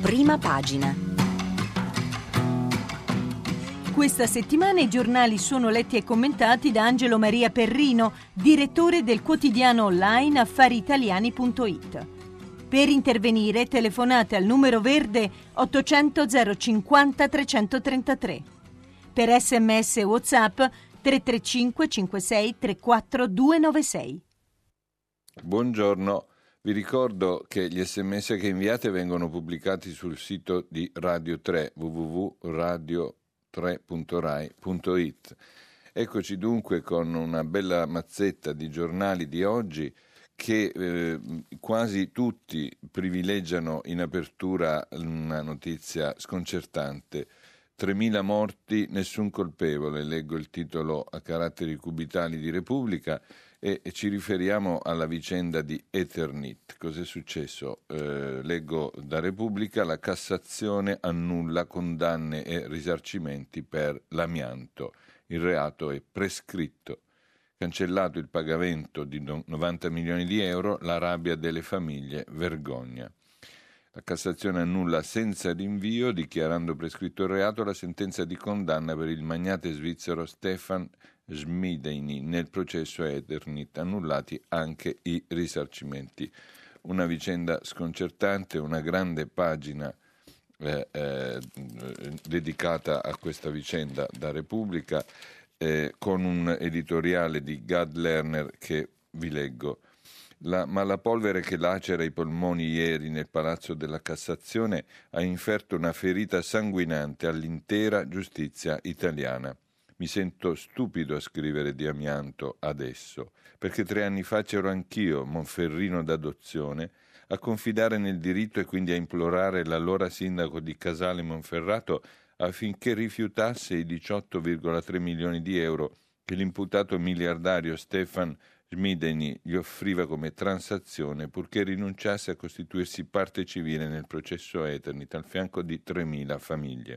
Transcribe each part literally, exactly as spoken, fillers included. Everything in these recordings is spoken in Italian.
Prima pagina. Questa settimana i giornali sono letti e commentati da Angelo Maria Perrino, direttore del quotidiano online affari italiani punto it. Per intervenire telefonate al numero verde ottocento zero cinquanta trecentotrentatré. Per sms e WhatsApp tre tre cinque cinque sei tre quattro due nove sei. Buongiorno, vi ricordo che gli sms che inviate vengono pubblicati sul sito di Radio tre w w w punto radio tre punto rai punto it. Eccoci dunque con una bella mazzetta di giornali di oggi che eh, quasi tutti privilegiano in apertura una notizia sconcertante. tremila morti, nessun colpevole, leggo il titolo a caratteri cubitali di Repubblica e, e ci riferiamo alla vicenda di Eternit. Cos'è successo? Eh, leggo da Repubblica: la Cassazione annulla condanne e risarcimenti per l'amianto. Il reato è prescritto. Cancellato il pagamento di novanta milioni di euro, la rabbia delle famiglie, vergogna. La Cassazione annulla senza rinvio, dichiarando prescritto il reato, la sentenza di condanna per il magnate svizzero Stefan Schmidheiny nel processo Eternit, annullati anche i risarcimenti. Una vicenda sconcertante, una grande pagina eh, eh, dedicata a questa vicenda da Repubblica, eh, con un editoriale di Gad Lerner che vi leggo. La malapolvere che lacera i polmoni ieri nel Palazzo della Cassazione ha inferto una ferita sanguinante all'intera giustizia italiana. Mi sento stupido a scrivere di amianto adesso, perché tre anni fa c'ero anch'io, monferrino d'adozione, a confidare nel diritto e quindi a implorare l'allora sindaco di Casale Monferrato affinché rifiutasse i diciotto virgola tre milioni di euro che l'imputato miliardario Stefan Schmidheiny gli offriva come transazione purché rinunciasse a costituirsi parte civile nel processo Eternit al fianco di tremila famiglie.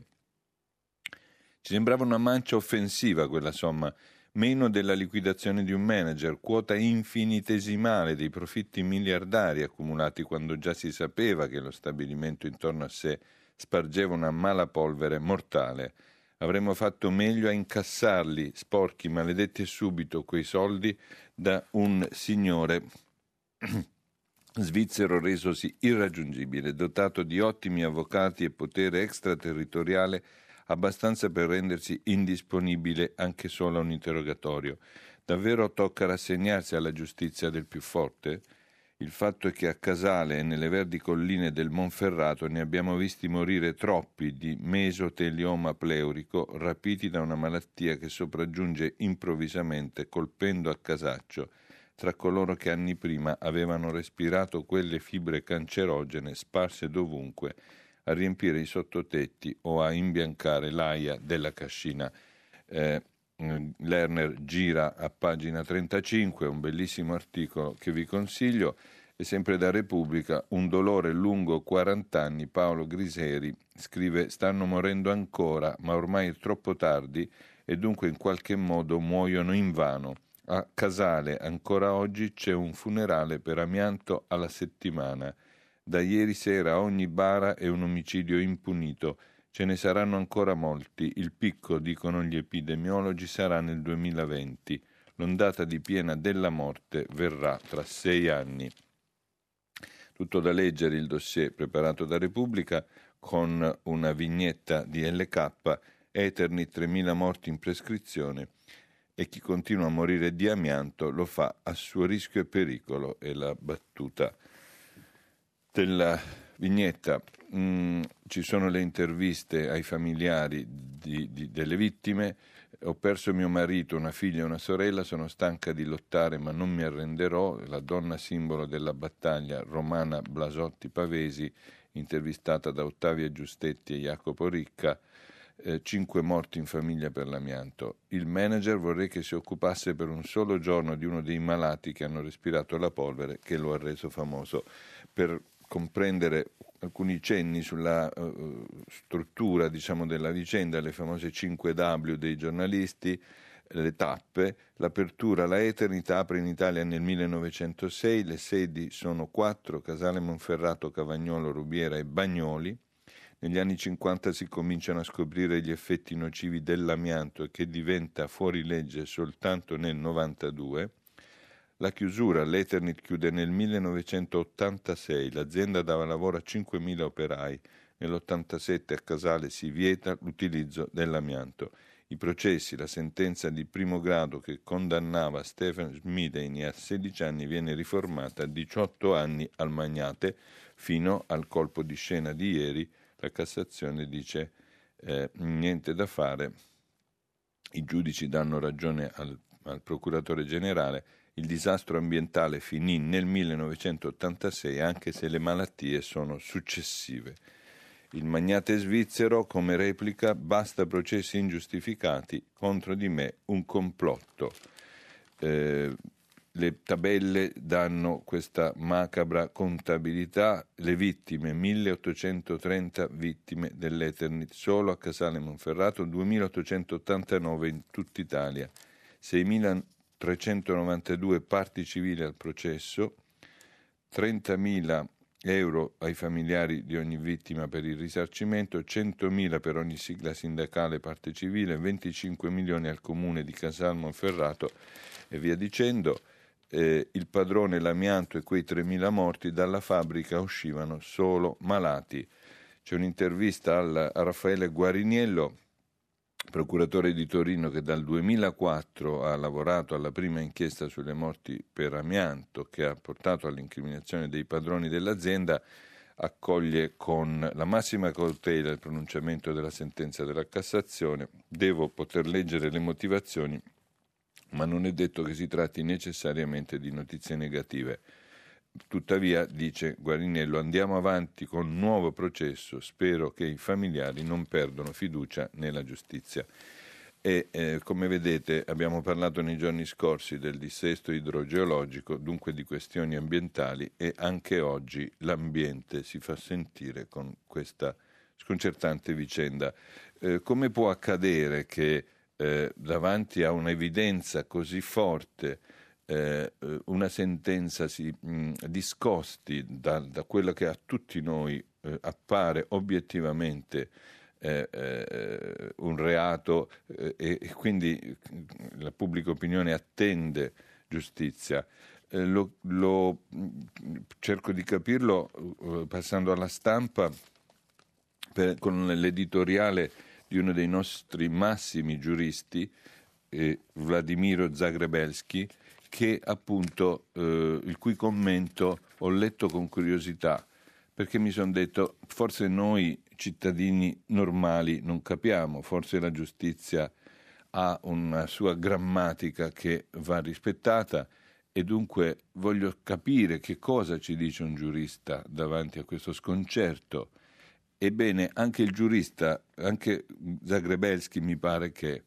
Ci sembrava una mancia offensiva quella somma, meno della liquidazione di un manager, quota infinitesimale dei profitti miliardari accumulati quando già si sapeva che lo stabilimento intorno a sé spargeva una malapolvere mortale. Avremmo fatto meglio a incassarli, sporchi, maledetti e subito, quei soldi da un signore svizzero resosi irraggiungibile, dotato di ottimi avvocati e potere extraterritoriale abbastanza per rendersi indisponibile anche solo a un interrogatorio. Davvero tocca rassegnarsi alla giustizia del più forte? Il fatto è che a Casale e nelle verdi colline del Monferrato ne abbiamo visti morire troppi di mesotelioma pleurico, rapiti da una malattia che sopraggiunge improvvisamente, colpendo a casaccio, tra coloro che anni prima avevano respirato quelle fibre cancerogene sparse dovunque, a riempire i sottotetti o a imbiancare l'aia della cascina. Eh, Lerner gira a pagina trentacinque, un bellissimo articolo che vi consiglio, e sempre da Repubblica, un dolore lungo quaranta anni, Paolo Griseri scrive: stanno morendo ancora, ma ormai è troppo tardi e dunque in qualche modo muoiono invano. A Casale ancora oggi c'è un funerale per amianto alla settimana. Da ieri sera ogni bara è un omicidio impunito. Ce ne saranno ancora molti. Il picco, dicono gli epidemiologi, sarà nel duemilaventi. L'ondata di piena della morte verrà tra sei anni. Tutto da leggere il dossier preparato da Repubblica con una vignetta di L K, Eternit, tremila morti in prescrizione e chi continua a morire di amianto lo fa a suo rischio e pericolo, è la battuta della vignetta. Mm, ci sono le interviste ai familiari di, di, delle vittime. Ho perso mio marito, una figlia e una sorella, sono stanca di lottare ma non mi arrenderò. La donna simbolo della battaglia, Romana Blasotti Pavesi, intervistata da Ottavia Giustetti e Jacopo Ricca. Eh, cinque morti in famiglia per l'amianto. Il manager vorrei che si occupasse per un solo giorno di uno dei malati che hanno respirato la polvere che lo ha reso famoso. Per comprendere alcuni cenni sulla uh, struttura, diciamo, della vicenda, le famose cinque W dei giornalisti, le tappe, l'apertura, la Eternità apre in Italia nel millenovecentosei, le sedi sono quattro: Casale Monferrato, Cavagnolo, Rubiera e Bagnoli. Negli anni cinquanta si cominciano a scoprire gli effetti nocivi dell'amianto e che diventa fuori legge soltanto nel novantadue. La chiusura, l'Eternit chiude nel millenovecentottantasei, l'azienda dava lavoro a cinquemila operai, nell'ottantasette a Casale si vieta l'utilizzo dell'amianto. I processi, la sentenza di primo grado che condannava Stefan Schmidheiny a sedici anni viene riformata a diciotto anni al Magnate, fino al colpo di scena di ieri. La Cassazione dice eh, niente da fare, i giudici danno ragione al, al procuratore generale, il disastro ambientale finì nel millenovecentottantasei anche se le malattie sono successive. Il magnate svizzero come replica: basta processi ingiustificati, contro di me un complotto. Eh, le tabelle danno questa macabra contabilità: le vittime, milleottocentotrenta vittime dell'Eternit solo a Casale Monferrato, duemilaottocentottantanove in tutta Italia, seimilatrecentonovantadue parti civili al processo, trentamila euro ai familiari di ogni vittima per il risarcimento, centomila per ogni sigla sindacale parte civile, venticinque milioni al comune di Casal Monferrato e via dicendo. Eh, il padrone, l'amianto e quei tremila morti, dalla fabbrica uscivano solo malati. C'è un'intervista al, a Raffaele Guariniello, procuratore di Torino, che dal duemilaquattro ha lavorato alla prima inchiesta sulle morti per amianto che ha portato all'incriminazione dei padroni dell'azienda. Accoglie con la massima cautela il pronunciamento della sentenza della Cassazione. Devo poter leggere le motivazioni, ma non è detto che si tratti necessariamente di notizie negative. Tuttavia, dice Guariniello, andiamo avanti con un nuovo processo, spero che i familiari non perdano fiducia nella giustizia. E eh, come vedete abbiamo parlato nei giorni scorsi del dissesto idrogeologico, dunque di questioni ambientali, e anche oggi l'ambiente si fa sentire con questa sconcertante vicenda. Eh, come può accadere che eh, davanti a un'evidenza così forte Eh, una sentenza si mh, discosti da, da quello che a tutti noi eh, appare obiettivamente eh, eh, un reato eh, e quindi la pubblica opinione attende giustizia? Eh, lo, lo cerco di capirlo eh, passando alla stampa per, con l'editoriale di uno dei nostri massimi giuristi, eh, Vladimiro Zagrebelsky, che appunto eh, il cui commento ho letto con curiosità, perché mi sono detto forse noi cittadini normali non capiamo, forse la giustizia ha una sua grammatica che va rispettata e dunque voglio capire che cosa ci dice un giurista davanti a questo sconcerto. Ebbene, anche il giurista, anche Zagrebelsky mi pare che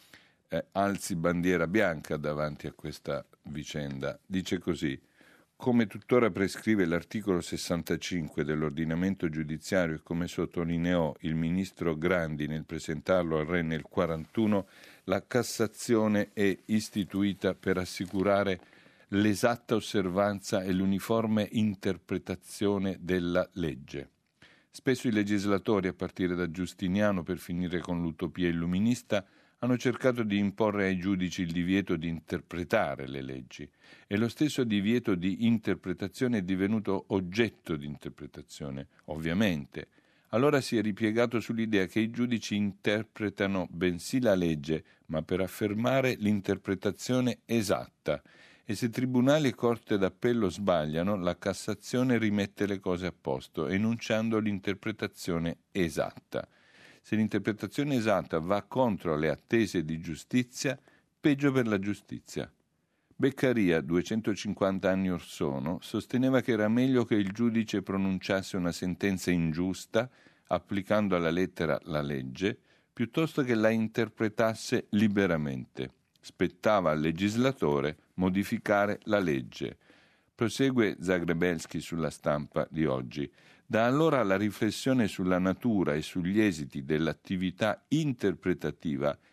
eh, alzi bandiera bianca davanti a questa vicenda. Dice così: come tuttora prescrive l'articolo sessantacinque dell'ordinamento giudiziario e come sottolineò il ministro Grandi nel presentarlo al Re nel quarantuno, la Cassazione è istituita per assicurare l'esatta osservanza e l'uniforme interpretazione della legge. Spesso i legislatori, a partire da Giustiniano per finire con l'utopia illuminista, hanno cercato di imporre ai giudici il divieto di interpretare le leggi e lo stesso divieto di interpretazione è divenuto oggetto di interpretazione, ovviamente. Allora si è ripiegato sull'idea che i giudici interpretano bensì la legge, ma per affermare l'interpretazione esatta. E se tribunali e corte d'appello sbagliano, la Cassazione rimette le cose a posto, enunciando l'interpretazione esatta. Se l'interpretazione esatta va contro le attese di giustizia, peggio per la giustizia. Beccaria, duecentocinquanta anni or sono, sosteneva che era meglio che il giudice pronunciasse una sentenza ingiusta, applicando alla lettera la legge, piuttosto che la interpretasse liberamente. Spettava al legislatore modificare la legge. Prosegue Zagrebelsky sulla Stampa di oggi. Da allora la riflessione sulla natura e sugli esiti dell'attività interpretativa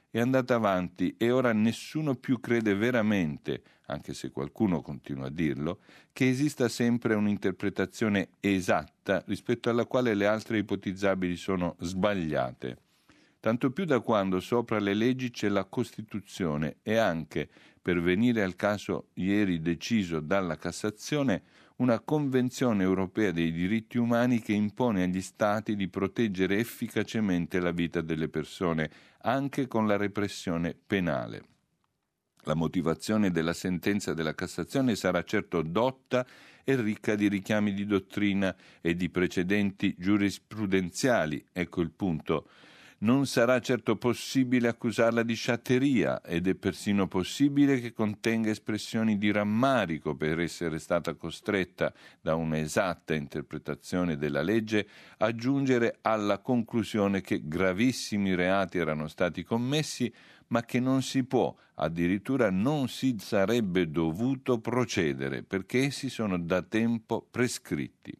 è andata avanti e ora nessuno più crede veramente, anche se qualcuno continua a dirlo, che esista sempre un'interpretazione esatta rispetto alla quale le altre ipotizzabili sono sbagliate. Tanto più da quando sopra le leggi c'è la Costituzione e anche, per venire al caso ieri deciso dalla Cassazione, una Convenzione europea dei diritti umani che impone agli Stati di proteggere efficacemente la vita delle persone, anche con la repressione penale. La motivazione della sentenza della Cassazione sarà certo dotta e ricca di richiami di dottrina e di precedenti giurisprudenziali. Ecco il punto. Non sarà certo possibile accusarla di sciatteria ed è persino possibile che contenga espressioni di rammarico per essere stata costretta da un'esatta interpretazione della legge a giungere alla conclusione che gravissimi reati erano stati commessi, ma che non si può, addirittura non si sarebbe dovuto procedere perché essi sono da tempo prescritti.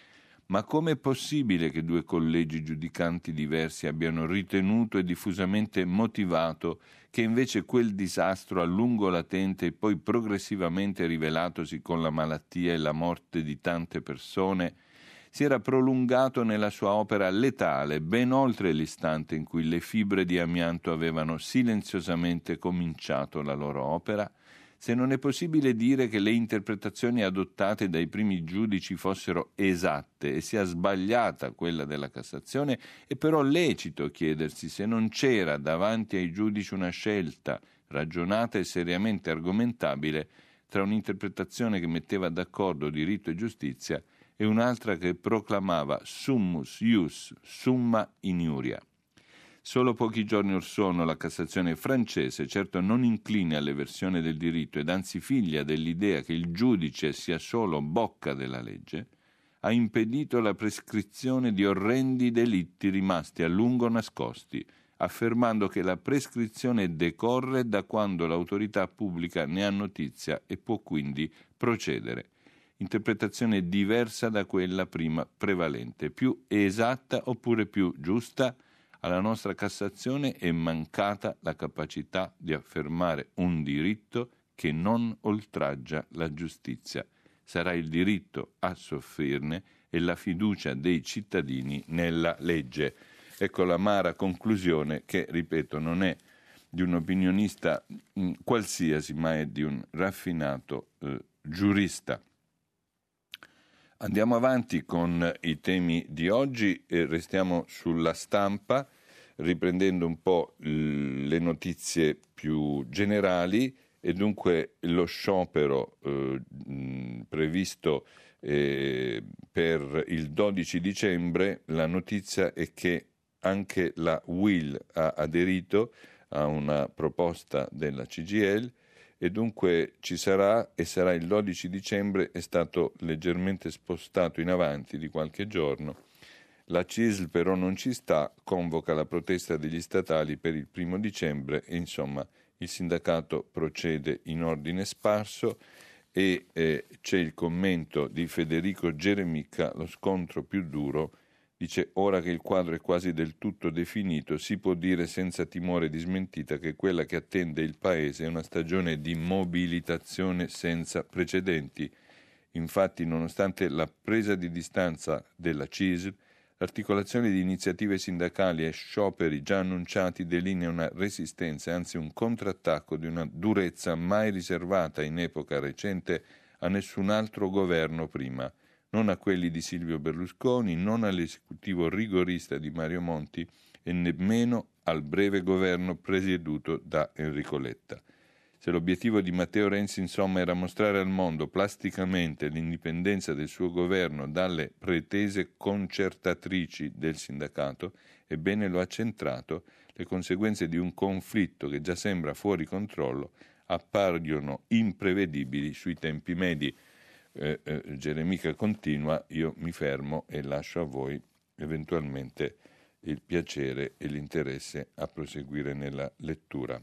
Ma com'è possibile che due collegi giudicanti diversi abbiano ritenuto e diffusamente motivato che invece quel disastro a lungo latente e poi progressivamente rivelatosi con la malattia e la morte di tante persone si era prolungato nella sua opera letale ben oltre l'istante in cui le fibre di amianto avevano silenziosamente cominciato la loro opera? Se non è possibile dire che le interpretazioni adottate dai primi giudici fossero esatte e sia sbagliata quella della Cassazione, è però lecito chiedersi se non c'era davanti ai giudici una scelta ragionata e seriamente argomentabile tra un'interpretazione che metteva d'accordo diritto e giustizia e un'altra che proclamava summus ius summa iniuria. Solo pochi giorni or sono la Cassazione francese, certo non incline all'eversione del diritto ed anzi figlia dell'idea che il giudice sia solo bocca della legge, ha impedito la prescrizione di orrendi delitti rimasti a lungo nascosti, affermando che la prescrizione decorre da quando l'autorità pubblica ne ha notizia e può quindi procedere. Interpretazione diversa da quella prima prevalente, più esatta oppure più giusta? Alla nostra Cassazione è mancata la capacità di affermare un diritto che non oltraggia la giustizia. Sarà il diritto a soffrirne e la fiducia dei cittadini nella legge. Ecco l'amara conclusione che, ripeto, non è di un opinionista mh, qualsiasi, ma è di un raffinato eh, giurista. Andiamo avanti con i temi di oggi e restiamo sulla stampa, riprendendo un po' le notizie più generali e dunque lo sciopero eh, previsto eh, per il dodici dicembre. La notizia è che anche la U I L ha aderito a una proposta della C G I L e dunque ci sarà e sarà il dodici dicembre, è stato leggermente spostato in avanti di qualche giorno. La C I S L però non ci sta, convoca la protesta degli statali per il primo dicembre e insomma il sindacato procede in ordine sparso e eh, c'è il commento di Federico Geremica, lo scontro più duro. Dice, ora che il quadro è quasi del tutto definito, si può dire senza timore di smentita che quella che attende il Paese è una stagione di mobilitazione senza precedenti. Infatti, nonostante la presa di distanza della C I S L, l'articolazione di iniziative sindacali e scioperi già annunciati delinea una resistenza e anzi un contrattacco di una durezza mai riservata in epoca recente a nessun altro governo prima. Non a quelli di Silvio Berlusconi, non all'esecutivo rigorista di Mario Monti e nemmeno al breve governo presieduto da Enrico Letta. Se l'obiettivo di Matteo Renzi, insomma, era mostrare al mondo plasticamente l'indipendenza del suo governo dalle pretese concertatrici del sindacato, ebbene lo ha centrato, le conseguenze di un conflitto che già sembra fuori controllo appaiono imprevedibili sui tempi medi. Eh, eh, Geremica continua, io mi fermo e lascio a voi eventualmente il piacere e l'interesse a proseguire nella lettura.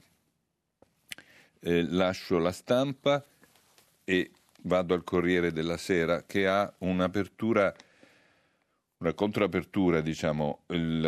Eh, lascio la stampa e vado al Corriere della Sera che ha un'apertura, una controapertura, diciamo, il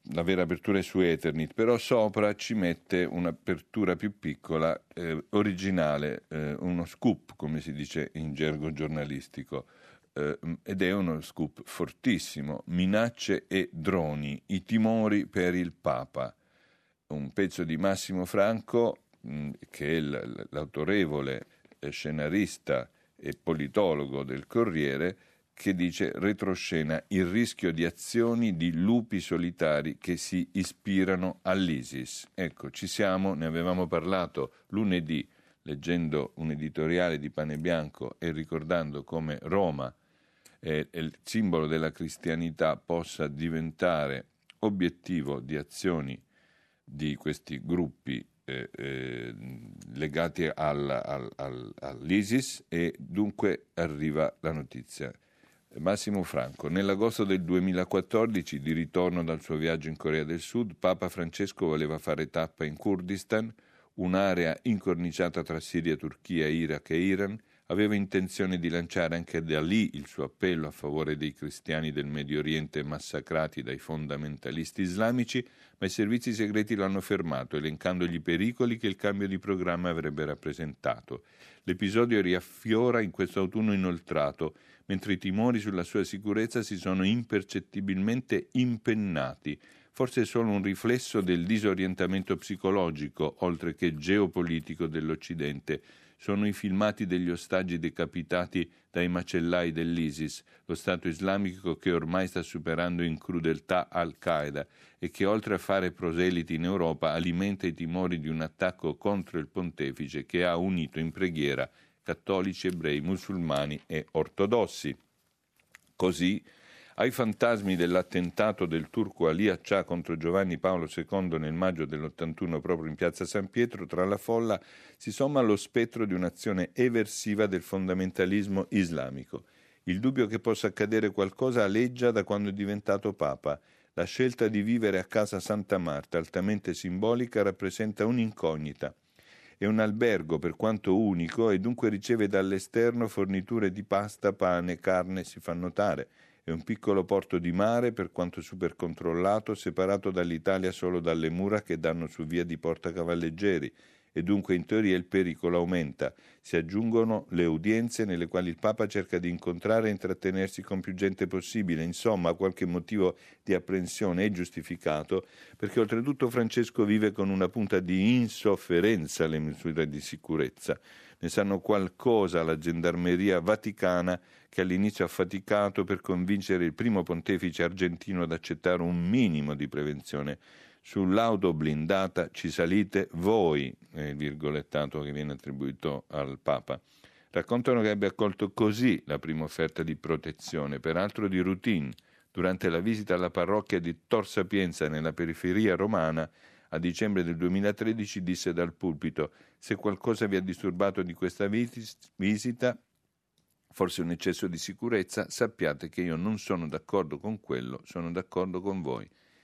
la vera apertura è su Eternit, però sopra ci mette un'apertura più piccola, eh, originale, eh, uno scoop, come si dice in gergo giornalistico, eh, ed è uno scoop fortissimo: minacce e droni, i timori per il Papa. Un pezzo di Massimo Franco, mh, che è l- l'autorevole eh, scenarista e politologo del Corriere, che dice: retroscena, il rischio di azioni di lupi solitari che si ispirano all'ISIS. Ecco, ci siamo, ne avevamo parlato lunedì, leggendo un editoriale di Pane Bianco e ricordando come Roma, eh, il simbolo della cristianità, possa diventare obiettivo di azioni di questi gruppi eh, eh, legati al, al, al, all'ISIS, e dunque arriva la notizia. Massimo Franco: nell'agosto del duemilaquattordici, di ritorno dal suo viaggio in Corea del Sud, Papa Francesco voleva fare tappa in Kurdistan, un'area incorniciata tra Siria, Turchia, Iraq e Iran. Aveva intenzione di lanciare anche da lì il suo appello a favore dei cristiani del Medio Oriente massacrati dai fondamentalisti islamici, ma i servizi segreti lo hanno fermato, elencandogli i pericoli che il cambio di programma avrebbe rappresentato. L'episodio riaffiora in questo autunno inoltrato, mentre i timori sulla sua sicurezza si sono impercettibilmente impennati. Forse è solo un riflesso del disorientamento psicologico, oltre che geopolitico, dell'Occidente. Sono i filmati degli ostaggi decapitati dai macellai dell'ISIS, lo Stato islamico che ormai sta superando in crudeltà Al-Qaeda e che, oltre a fare proseliti in Europa, alimenta i timori di un attacco contro il pontefice che ha unito in preghiera cattolici, ebrei, musulmani e ortodossi. Così, ai fantasmi dell'attentato del turco Ali Accià contro Giovanni Paolo secondo nel maggio dell'ottantuno proprio in piazza San Pietro, tra la folla si somma lo spettro di un'azione eversiva del fondamentalismo islamico. Il dubbio che possa accadere qualcosa aleggia da quando è diventato Papa. La scelta di vivere a casa Santa Marta, altamente simbolica, rappresenta un'incognita. È un albergo, per quanto unico, e dunque riceve dall'esterno forniture di pasta, pane, carne, si fa notare. È un piccolo porto di mare, per quanto super controllato, separato dall'Italia solo dalle mura che danno su via di Porta Cavalleggeri, e dunque in teoria il pericolo aumenta. Si aggiungono le udienze nelle quali il Papa cerca di incontrare e intrattenersi con più gente possibile. Insomma, qualche motivo di apprensione è giustificato, perché oltretutto Francesco vive con una punta di insofferenza le misure di sicurezza. Ne sanno qualcosa la gendarmeria vaticana, che all'inizio ha faticato per convincere il primo pontefice argentino ad accettare un minimo di prevenzione. Sull'auto blindata ci salite voi, è il virgolettato che viene attribuito al Papa. Raccontano che abbia accolto così la prima offerta di protezione, peraltro di routine, durante la visita alla parrocchia di Tor Sapienza nella periferia romana. A dicembre del duemilatredici disse dal pulpito: se qualcosa vi ha disturbato di questa visita, forse un eccesso di sicurezza, sappiate che io non sono d'accordo con quello, sono d'accordo con voi.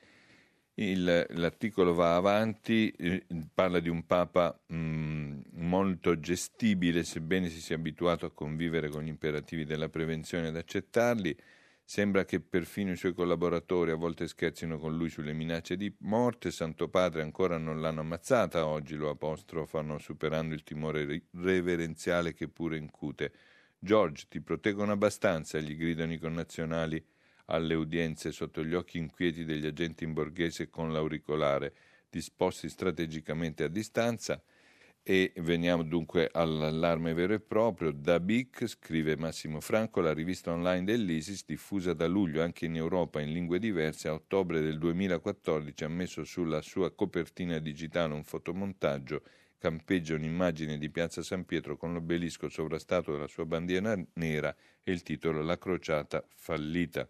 Il, l'articolo va avanti, eh, parla di un Papa mh, molto gestibile, sebbene si sia abituato a convivere con gli imperativi della prevenzione ed accettarli. Sembra che perfino i suoi collaboratori a volte scherzino con lui sulle minacce di morte. Santo Padre ancora non l'hanno ammazzata, oggi lo apostrofano, superando il timore reverenziale che pure incute. George, ti proteggono abbastanza, gli gridano i connazionali alle udienze sotto gli occhi inquieti degli agenti in borghese con l'auricolare, disposti strategicamente a distanza. E veniamo dunque all'allarme vero e proprio. Da B I C, scrive Massimo Franco, la rivista online dell'ISIS, diffusa da luglio anche in Europa in lingue diverse, a ottobre del duemilaquattordici ha messo sulla sua copertina digitale un fotomontaggio, campeggia un'immagine di piazza San Pietro con l'obelisco sovrastato della sua bandiera nera e il titolo La crociata fallita.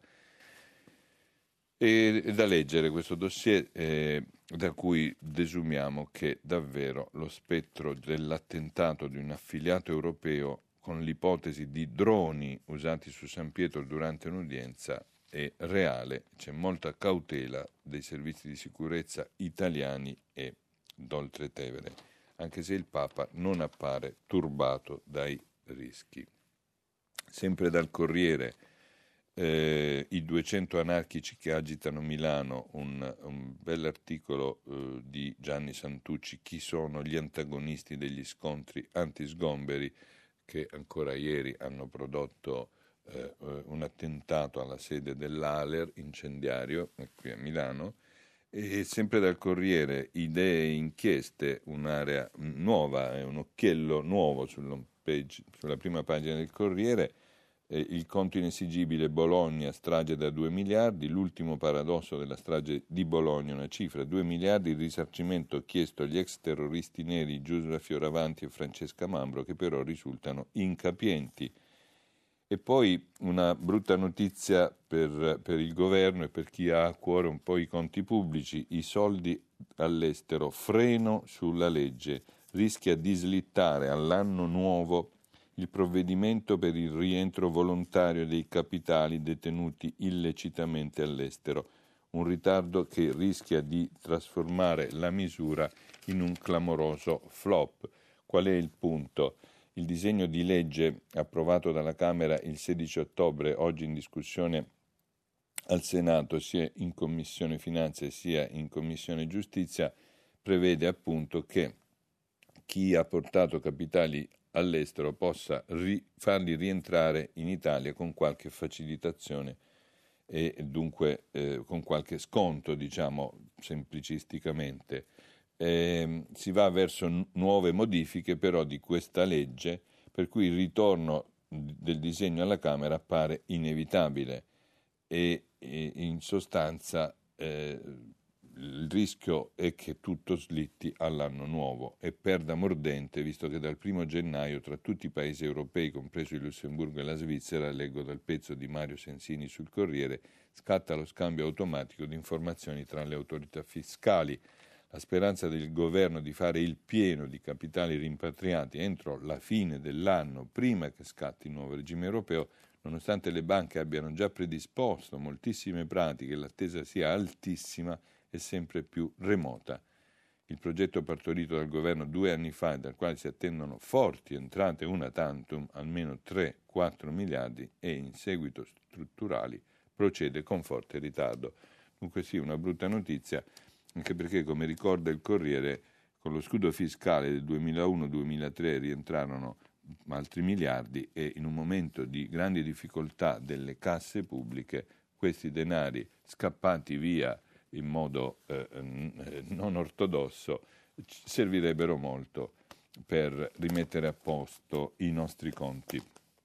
E da leggere questo dossier, eh, da cui desumiamo che davvero lo spettro dell'attentato di un affiliato europeo con l'ipotesi di droni usati su San Pietro durante un'udienza è reale. C'è molta cautela dei servizi di sicurezza italiani e d'Oltretevere, anche se il Papa non appare turbato dai rischi. Sempre dal Corriere, eh, i duecento anarchici che agitano Milano, un, un bell'articolo eh, di Gianni Santucci, chi sono gli antagonisti degli scontri antisgomberi, che ancora ieri hanno prodotto eh, un attentato alla sede dell'Aler incendiario qui a Milano. E sempre dal Corriere, idee e inchieste, un'area nuova, un occhiello nuovo sull'home page, sulla prima pagina del Corriere, eh, il conto inesigibile Bologna, strage da due miliardi, l'ultimo paradosso della strage di Bologna, una cifra, due miliardi, il risarcimento chiesto agli ex terroristi neri Giusra Fioravanti e Francesca Mambro, che però risultano incapienti. E poi una brutta notizia per, per il governo e per chi ha a cuore un po' i conti pubblici: i soldi all'estero, freno sulla legge, rischia di slittare all'anno nuovo il provvedimento per il rientro volontario dei capitali detenuti illecitamente all'estero, un ritardo che rischia di trasformare la misura in un clamoroso flop. Qual è il punto? Il disegno di legge approvato dalla Camera il sedici ottobre, oggi in discussione al Senato, sia in Commissione Finanze sia in Commissione Giustizia, prevede appunto che chi ha portato capitali all'estero possa ri- farli rientrare in Italia con qualche facilitazione e dunque eh, con qualche sconto, diciamo semplicisticamente. Eh, si va verso n- nuove modifiche però di questa legge, per cui il ritorno del disegno alla Camera appare inevitabile e, e in sostanza eh, il rischio è che tutto slitti all'anno nuovo e perda mordente, visto che dal primo gennaio tra tutti i paesi europei, compreso il Lussemburgo e la Svizzera, leggo dal pezzo di Mario Sensini sul Corriere, scatta lo scambio automatico di informazioni tra le autorità fiscali. La speranza del governo di fare il pieno di capitali rimpatriati entro la fine dell'anno, prima che scatti il nuovo regime europeo, nonostante le banche abbiano già predisposto moltissime pratiche e l'attesa sia altissima, è sempre più remota. Il progetto partorito dal governo due anni fa e dal quale si attendono forti entrate una tantum, almeno tre quattro miliardi, e in seguito strutturali, procede con forte ritardo. Dunque sì, una brutta notizia, anche perché, come ricorda il Corriere, con lo scudo fiscale del duemilauno duemilatré rientrarono altri miliardi e in un momento di grandi difficoltà delle casse pubbliche questi denari scappati via in modo eh, non ortodosso servirebbero molto per rimettere a posto i nostri conti.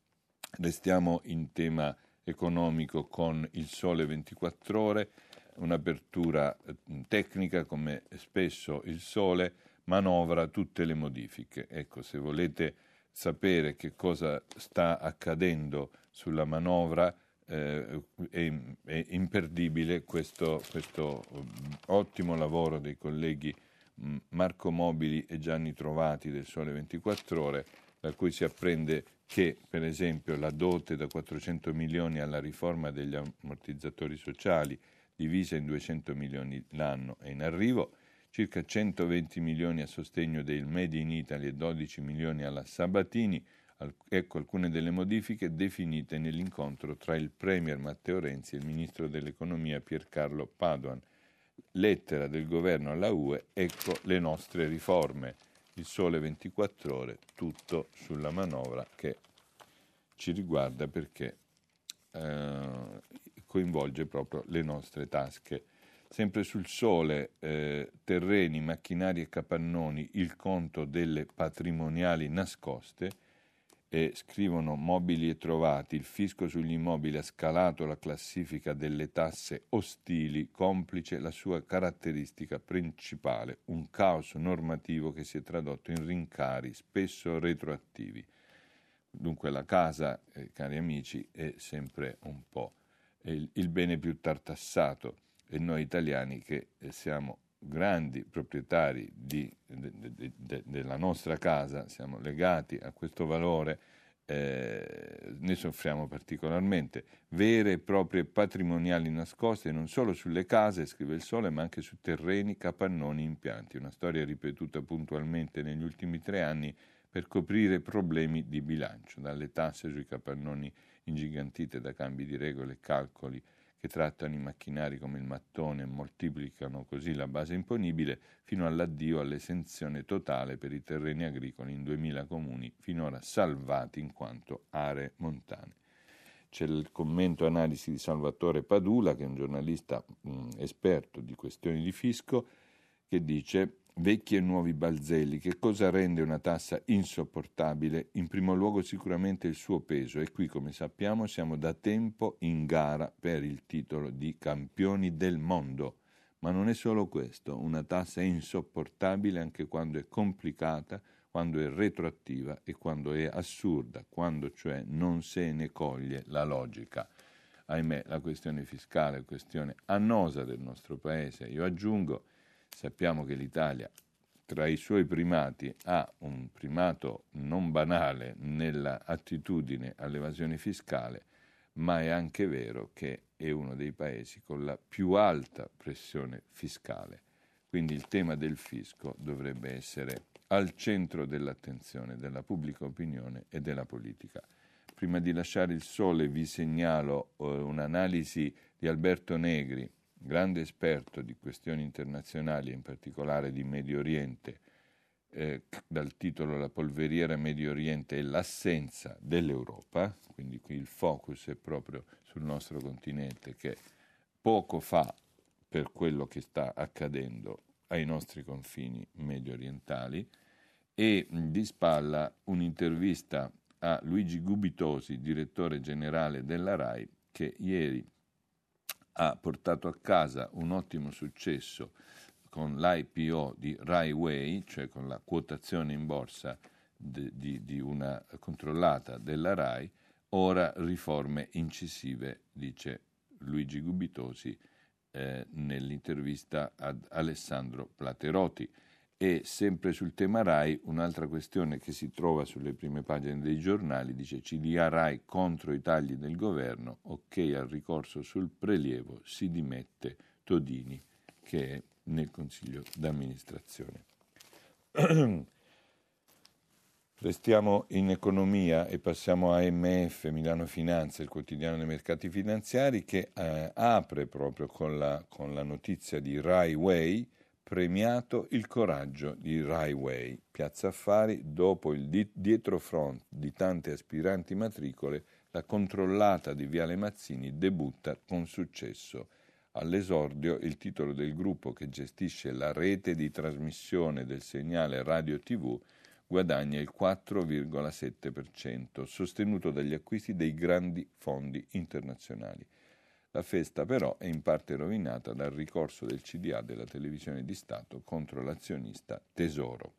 Restiamo in tema economico con il Sole ventiquattro Ore, un'apertura tecnica come spesso il Sole manovra tutte le modifiche. Ecco, se volete sapere che cosa sta accadendo sulla manovra, eh, è, è imperdibile questo, questo ottimo lavoro dei colleghi Marco Mobili e Gianni Trovati del Sole ventiquattro Ore, da cui si apprende che, per esempio, la dote da quattrocento milioni alla riforma degli ammortizzatori sociali, divisa in duecento milioni l'anno, è in arrivo, circa centoventi milioni a sostegno del Made in Italy e dodici milioni alla Sabatini. Ecco alcune delle modifiche definite nell'incontro tra il Premier Matteo Renzi e il Ministro dell'Economia Piercarlo Padoan. Lettera del governo alla U E, ecco le nostre riforme. Il Sole ventiquattro Ore, tutto sulla manovra che ci riguarda perché eh, coinvolge proprio le nostre tasche. Sempre sul Sole, eh, terreni, macchinari e capannoni, il conto delle patrimoniali nascoste, e scrivono Mobili e Trovati, il fisco sugli immobili ha scalato la classifica delle tasse ostili, complice la sua caratteristica principale, un caos normativo che si è tradotto in rincari spesso retroattivi. Dunque la casa, eh, cari amici, è sempre un po' il, il bene più tartassato e noi italiani che eh, siamo grandi proprietari di, de, de, de, della nostra casa, siamo legati a questo valore, eh, ne soffriamo particolarmente. Vere e proprie patrimoniali nascoste non solo sulle case, scrive il Sole, ma anche su terreni, capannoni, impianti. Una storia ripetuta puntualmente negli ultimi tre anni per coprire problemi di bilancio, dalle tasse sui capannoni ingigantite da cambi di regole e calcoli che trattano i macchinari come il mattone e moltiplicano così la base imponibile, fino all'addio all'esenzione totale per i terreni agricoli in duemila comuni finora salvati in quanto aree montane. C'è il commento analisi di Salvatore Padula, che è un giornalista mh, esperto di questioni di fisco, che dice: vecchi e nuovi balzelli, che cosa rende una tassa insopportabile? In primo luogo sicuramente il suo peso, e qui, come sappiamo, siamo da tempo in gara per il titolo di campioni del mondo. Ma non è solo questo, una tassa è insopportabile anche quando è complicata, quando è retroattiva e quando è assurda, quando cioè non se ne coglie la logica. Ahimè, la questione fiscale è una questione annosa del nostro Paese. Io aggiungo, sappiamo che l'Italia, tra i suoi primati, ha un primato non banale nella attitudine all'evasione fiscale, ma è anche vero che è uno dei paesi con la più alta pressione fiscale. Quindi il tema del fisco dovrebbe essere al centro dell'attenzione della pubblica opinione e della politica. Prima di lasciare il Sole vi segnalo eh, un'analisi di Alberto Negri, grande esperto di questioni internazionali e in particolare di Medio Oriente, eh, dal titolo La polveriera Medio Oriente e l'assenza dell'Europa, quindi qui il focus è proprio sul nostro continente che poco fa per quello che sta accadendo ai nostri confini medio orientali, e di spalla un'intervista a Luigi Gubitosi, direttore generale della RAI, che ieri ha portato a casa un ottimo successo con l'I P O di Rai Way, cioè con la quotazione in borsa di, di, di una controllata della RAI. Ora riforme incisive, dice Luigi Gubitosi eh, nell'intervista ad Alessandro Platerotti. E sempre sul tema RAI, un'altra questione che si trova sulle prime pagine dei giornali, dice C D A RAI contro i tagli del governo, ok al ricorso sul prelievo, si dimette Todini, che è nel consiglio d'amministrazione. Restiamo in economia e passiamo a A M F, Milano Finanza, il quotidiano dei mercati finanziari, che eh, apre proprio con la, con la notizia di Rai Way, premiato il coraggio di Rai Way. Piazza Affari, dopo il di- dietrofront di tante aspiranti matricole, la controllata di Viale Mazzini debutta con successo. All'esordio il titolo del gruppo che gestisce la rete di trasmissione del segnale radio tivù guadagna il quattro virgola sette per cento, sostenuto dagli acquisti dei grandi fondi internazionali. La festa però è in parte rovinata dal ricorso del C D A della televisione di Stato contro l'azionista Tesoro.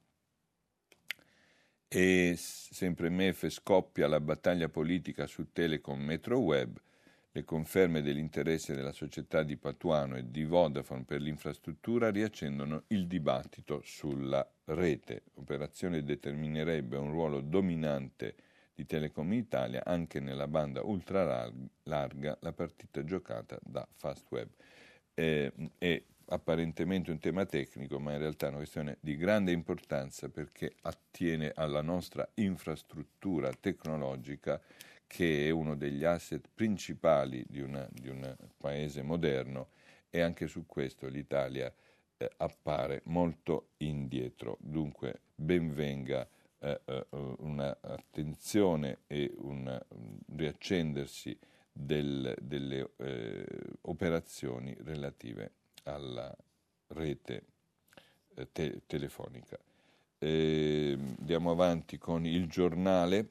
E sempre M F scoppia la battaglia politica su Telecom Metroweb, le conferme dell'interesse della società di Patuano e di Vodafone per l'infrastruttura riaccendono il dibattito sulla rete. L'operazione determinerebbe un ruolo dominante di Telecom Italia anche nella banda ultra larga, la partita giocata da Fastweb. Eh, è apparentemente un tema tecnico, ma in realtà è una questione di grande importanza perché attiene alla nostra infrastruttura tecnologica, che è uno degli asset principali di, una, di un paese moderno, e anche su questo l'Italia eh, appare molto indietro. Dunque ben venga eh, eh, un'attenzione e un riaccendersi del, delle eh, operazioni relative alla rete eh, te- telefonica. Eh, andiamo avanti con il giornale.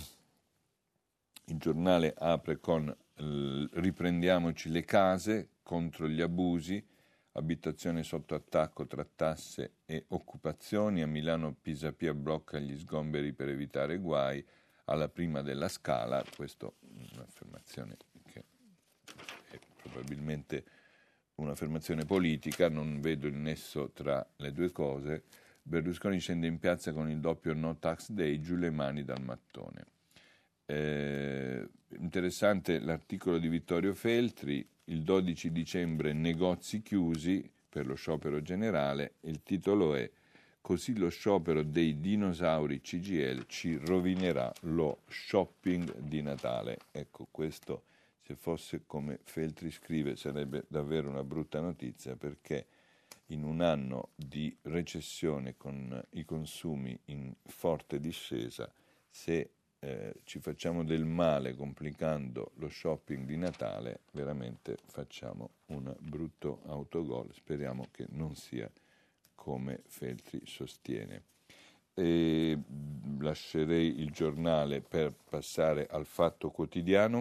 Il giornale apre con eh, riprendiamoci le case contro gli abusi, abitazione sotto attacco tra tasse e occupazioni, a Milano Pisapia blocca gli sgomberi per evitare guai, alla prima della Scala. Questa è un'affermazione che è probabilmente un'affermazione politica, non vedo il nesso tra le due cose. Berlusconi scende in piazza con il doppio no tax day, giù le mani dal mattone. Eh, interessante l'articolo di Vittorio Feltri, il dodici dicembre negozi chiusi per lo sciopero generale, il titolo è così lo sciopero dei dinosauri C G I L ci rovinerà lo shopping di Natale. Ecco, questo, se fosse come Feltri scrive, sarebbe davvero una brutta notizia, perché in un anno di recessione con i consumi in forte discesa, se eh, ci facciamo del male complicando lo shopping di Natale, veramente facciamo un brutto autogol. Speriamo che non sia come Feltri sostiene. E lascerei il giornale per passare al Fatto Quotidiano,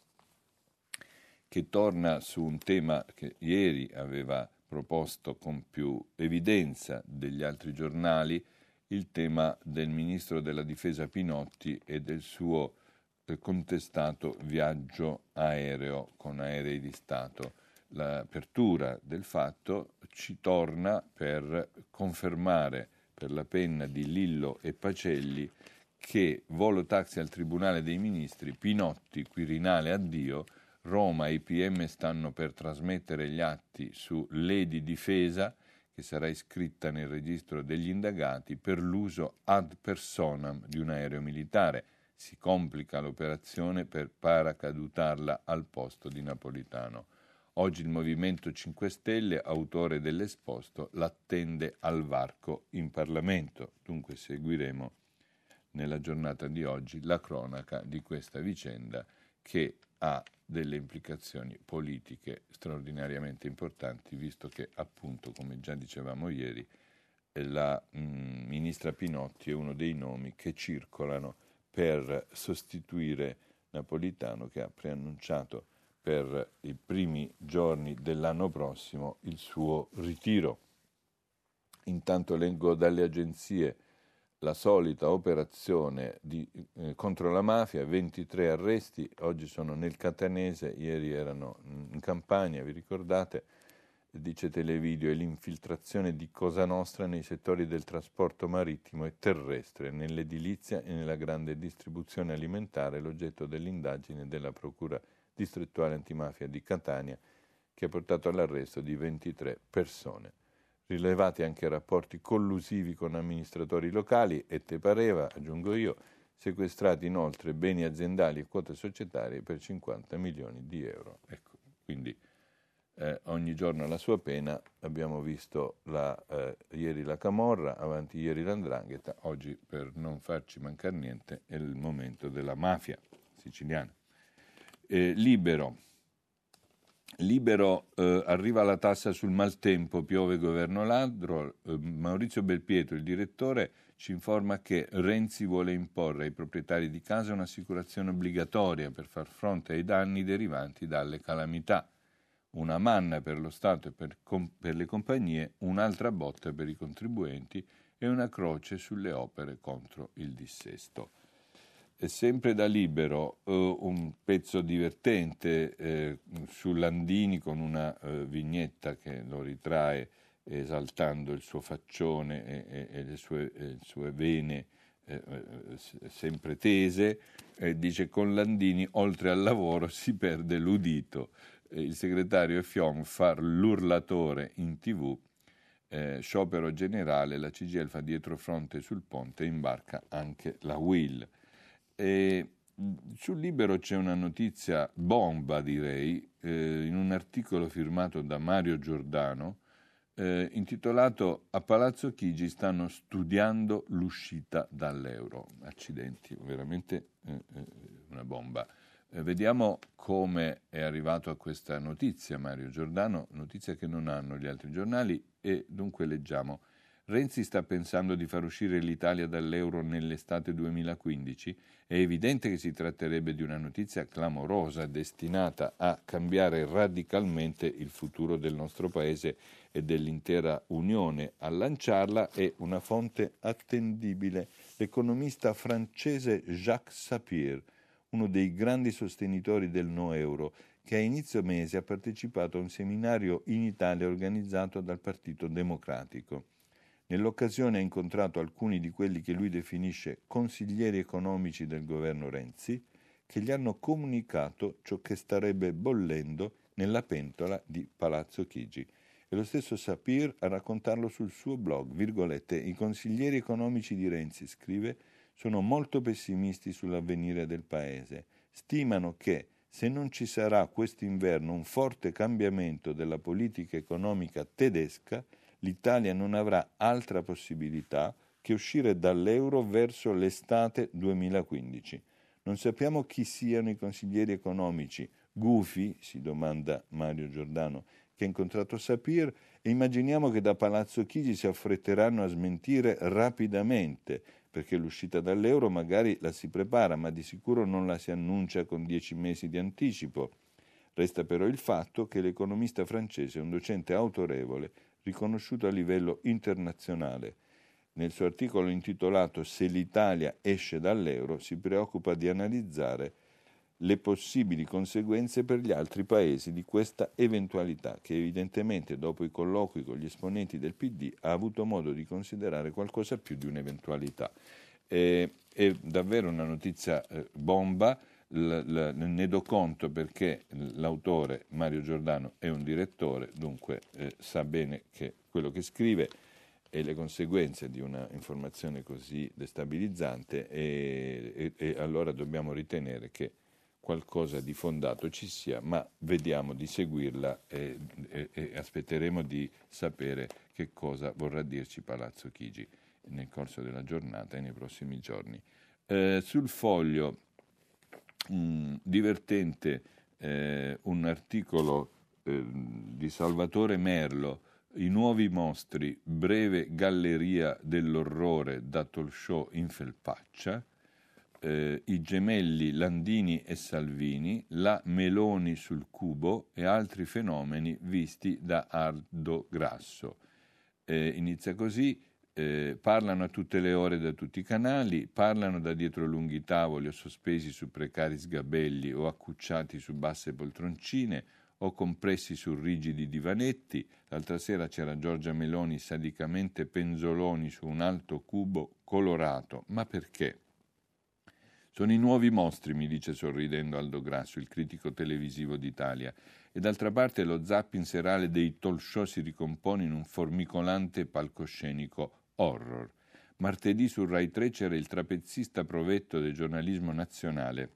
che torna su un tema che ieri aveva proposto con più evidenza degli altri giornali, il tema del ministro della difesa Pinotti e del suo eh, contestato viaggio aereo con aerei di Stato. L'apertura del Fatto ci torna per confermare per la penna di Lillo e Pacelli che volo taxi al Tribunale dei Ministri, Pinotti, Quirinale addio, Roma e i P M stanno per trasmettere gli atti su Ledi Difesa, che sarà iscritta nel registro degli indagati per l'uso ad personam di un aereo militare. Si complica l'operazione per paracadutarla al posto di Napolitano. Oggi il Movimento cinque Stelle, autore dell'esposto, l'attende al varco in Parlamento. Dunque seguiremo nella giornata di oggi la cronaca di questa vicenda che ha delle implicazioni politiche straordinariamente importanti, visto che, appunto, come già dicevamo ieri, la mh, ministra Pinotti è uno dei nomi che circolano per sostituire Napolitano, che ha preannunciato per i primi giorni dell'anno prossimo il suo ritiro. Intanto leggo dalle agenzie la solita operazione di, eh, contro la mafia, ventitré arresti, oggi sono nel Catanese, ieri erano in Campania, vi ricordate? Dice Televideo, è l'infiltrazione di Cosa Nostra nei settori del trasporto marittimo e terrestre, nell'edilizia e nella grande distribuzione alimentare, l'oggetto dell'indagine della Procura distrettuale antimafia di Catania, che ha portato all'arresto di ventitré persone. Rilevati anche rapporti collusivi con amministratori locali e, te pareva, aggiungo io, sequestrati inoltre beni aziendali e quote societarie per cinquanta milioni di euro. Ecco, quindi eh, ogni giorno la sua pena. Abbiamo visto la, eh, ieri la Camorra, avanti ieri l'Andrangheta, oggi, per non farci mancare niente, è il momento della mafia siciliana. Eh, libero. Libero, eh, arriva la tassa sul maltempo, piove governo ladro. Eh, Maurizio Belpietro, il direttore, ci informa che Renzi vuole imporre ai proprietari di casa un'assicurazione obbligatoria per far fronte ai danni derivanti dalle calamità. Una manna per lo Stato e per, com- per le compagnie, un'altra botta per i contribuenti e una croce sulle opere contro il dissesto. E sempre da Libero, uh, un pezzo divertente eh, su Landini con una uh, vignetta che lo ritrae esaltando il suo faccione e, e, e le sue, e le sue vene eh, eh, sempre tese. Eh, dice: con Landini oltre al lavoro si perde l'udito. Eh, il segretario Fion fa l'urlatore in tv. Eh, sciopero generale, la C G I L fa dietro fronte sul ponte e imbarca anche la U I L. E sul Libero c'è una notizia bomba, direi, eh, in un articolo firmato da Mario Giordano, eh, intitolato "A Palazzo Chigi stanno studiando l'uscita dall'euro". Accidenti, veramente eh, una bomba. Eh, vediamo come è arrivato a questa notizia Mario Giordano, notizia che non hanno gli altri giornali, e dunque leggiamo. Renzi sta pensando di far uscire l'Italia dall'euro nell'estate duemilaquindici? È evidente che si tratterebbe di una notizia clamorosa, destinata a cambiare radicalmente il futuro del nostro Paese e dell'intera Unione. A lanciarla è una fonte attendibile, l'economista francese Jacques Sapir, uno dei grandi sostenitori del no euro, che a inizio mese ha partecipato a un seminario in Italia organizzato dal Partito Democratico. Nell'occasione ha incontrato alcuni di quelli che lui definisce consiglieri economici del governo Renzi, che gli hanno comunicato ciò che starebbe bollendo nella pentola di Palazzo Chigi. E lo stesso Sapir a raccontarlo sul suo blog, virgolette, i consiglieri economici di Renzi, scrive, sono molto pessimisti sull'avvenire del paese. Stimano che, se non ci sarà quest'inverno un forte cambiamento della politica economica tedesca, l'Italia non avrà altra possibilità che uscire dall'euro verso l'estate duemilaquindici. Non sappiamo chi siano i consiglieri economici gufi, si domanda Mario Giordano, che ha incontrato Sapir, e immaginiamo che da Palazzo Chigi si affretteranno a smentire rapidamente, perché l'uscita dall'euro magari la si prepara, ma di sicuro non la si annuncia con dieci mesi di anticipo. Resta però il fatto che l'economista francese è un docente autorevole, riconosciuto a livello internazionale. Nel suo articolo intitolato «Se l'Italia esce dall'euro» si preoccupa di analizzare le possibili conseguenze per gli altri paesi di questa eventualità, che evidentemente dopo i colloqui con gli esponenti del P D ha avuto modo di considerare qualcosa più di un'eventualità. Eh, è davvero una notizia eh, bomba, l, l, ne do conto perché l'autore Mario Giordano è un direttore, dunque eh, sa bene che quello che scrive e le conseguenze di una informazione così destabilizzante e, e, e allora dobbiamo ritenere che qualcosa di fondato ci sia, ma vediamo di seguirla e, e, e aspetteremo di sapere che cosa vorrà dirci Palazzo Chigi nel corso della giornata e nei prossimi giorni. Eh, sul Foglio, mh, divertente eh, un articolo eh, di Salvatore Merlo, i nuovi mostri, breve galleria dell'orrore da talk show in felpaccia, Eh, i gemelli Landini e Salvini, la Meloni sul cubo e altri fenomeni visti da Aldo Grasso. Eh, inizia così, eh, parlano a tutte le ore da tutti i canali, parlano da dietro lunghi tavoli o sospesi su precari sgabelli o accucciati su basse poltroncine o compressi su rigidi divanetti. L'altra sera c'era Giorgia Meloni sadicamente penzoloni su un alto cubo colorato. Ma perché? Sono i nuovi mostri, mi dice sorridendo Aldo Grasso, il critico televisivo d'Italia. E d'altra parte lo zapping serale dei talk show si ricompone in un formicolante palcoscenico horror. Martedì su Rai tre c'era il trapezzista provetto del giornalismo nazionale,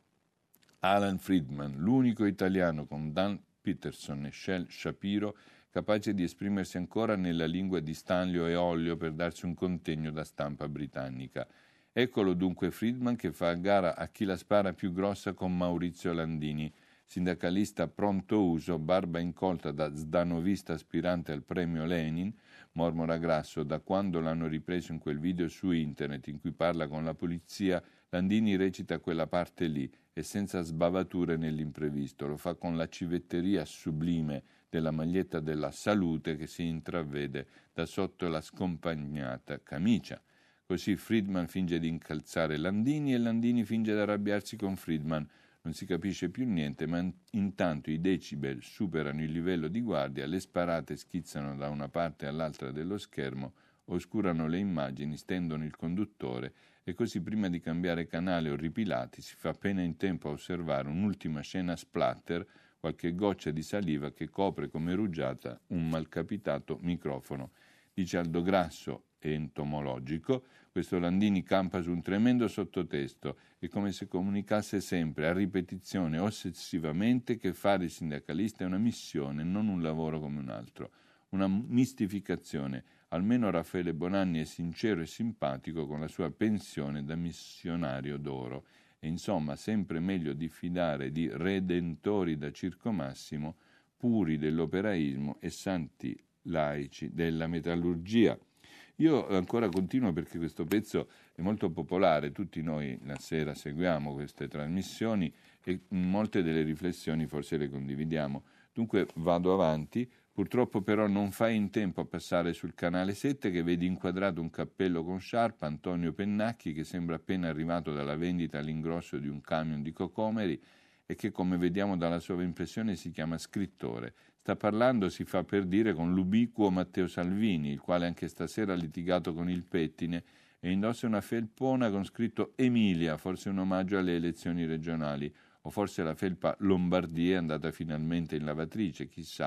Alan Friedman, l'unico italiano con Dan Peterson e Shel Shapiro capace di esprimersi ancora nella lingua di Stanlio e Ollio per darsi un contegno da stampa britannica. Eccolo dunque Friedman che fa a gara a chi la spara più grossa con Maurizio Landini, sindacalista pronto uso, barba incolta da zdanovista aspirante al premio Lenin, mormora Grasso, da quando l'hanno ripreso in quel video su internet in cui parla con la polizia, Landini recita quella parte lì e senza sbavature nell'imprevisto, lo fa con la civetteria sublime della maglietta della salute che si intravede da sotto la scompagnata camicia. Così Friedman finge di incalzare Landini e Landini finge di arrabbiarsi con Friedman. Non si capisce più niente, ma intanto i decibel superano il livello di guardia, le sparate schizzano da una parte all'altra dello schermo, oscurano le immagini, stendono il conduttore e così prima di cambiare canale orripilati si fa appena in tempo a osservare un'ultima scena splatter, qualche goccia di saliva che copre come rugiada un malcapitato microfono. Dice Aldo Grasso, entomologico, questo Landini campa su un tremendo sottotesto, è come se comunicasse sempre, a ripetizione, ossessivamente, che fare il sindacalista è una missione, non un lavoro come un altro, una mistificazione. Almeno Raffaele Bonanni è sincero e simpatico con la sua pensione da missionario d'oro, e insomma sempre meglio diffidare di redentori da Circo Massimo, puri dell'operaismo e santi laici della metallurgia. Io ancora continuo perché questo pezzo è molto popolare, tutti noi la sera seguiamo queste trasmissioni e molte delle riflessioni forse le condividiamo. Dunque vado avanti, purtroppo però non fai in tempo a passare sul canale sette che vedi inquadrato un cappello con sciarpa, Antonio Pennacchi, che sembra appena arrivato dalla vendita all'ingrosso di un camion di cocomeri e che, come vediamo dalla sua impressione, si chiama scrittore. Sta parlando, si fa per dire, con l'ubiquo Matteo Salvini, il quale anche stasera ha litigato con il pettine e indossa una felpona con scritto Emilia, forse un omaggio alle elezioni regionali, o forse la felpa Lombardia è andata finalmente in lavatrice, chissà,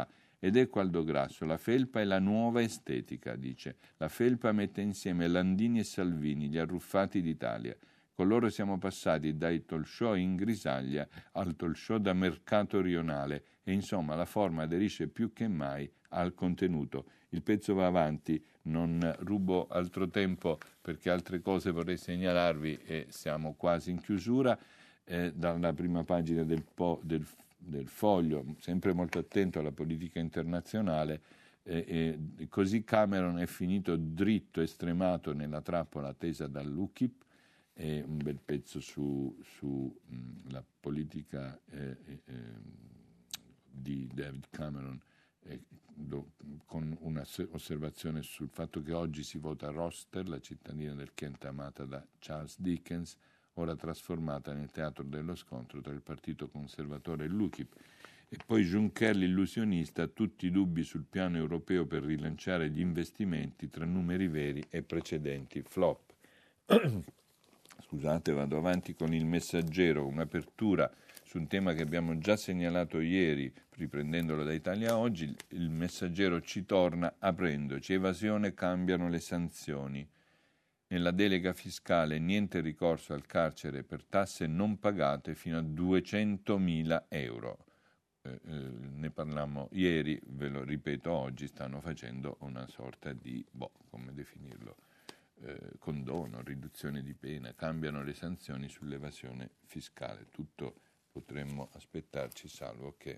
Ed ecco Aldo Grasso, la felpa è la nuova estetica, dice. La felpa mette insieme Landini e Salvini, gli arruffati d'Italia. Con loro siamo passati dai talk show in grisaglia al talk show da mercato rionale e insomma la forma aderisce più che mai al contenuto. Il pezzo va avanti, non rubo altro tempo perché altre cose vorrei segnalarvi e siamo quasi in chiusura. Eh, dalla prima pagina del, po- del, del Foglio, sempre molto attento alla politica internazionale, eh, eh, così Cameron è finito dritto e stremato nella trappola tesa dall'U K I P, e un bel pezzo su, su mh, la politica eh, eh, di David Cameron, eh, do, con un'osservazione sul fatto che oggi si vota a Rochester, la cittadina del Kent amata da Charles Dickens, ora trasformata nel teatro dello scontro tra il partito conservatore e l'U K I P. E poi Juncker, l'illusionista, tutti i dubbi sul piano europeo per rilanciare gli investimenti tra numeri veri e precedenti flop. Scusate, vado avanti con Il Messaggero, un'apertura su un tema che abbiamo già segnalato ieri, riprendendolo da Italia Oggi. Il Messaggero ci torna aprendoci: evasione, cambiano le sanzioni. Nella delega fiscale niente ricorso al carcere per tasse non pagate fino a duecentomila euro. Eh, eh, ne parlammo ieri, ve lo ripeto oggi, stanno facendo una sorta di, boh, come definirlo, eh, condono, riduzione di pena, cambiano le sanzioni sull'evasione fiscale. Tutto potremmo aspettarci, salvo che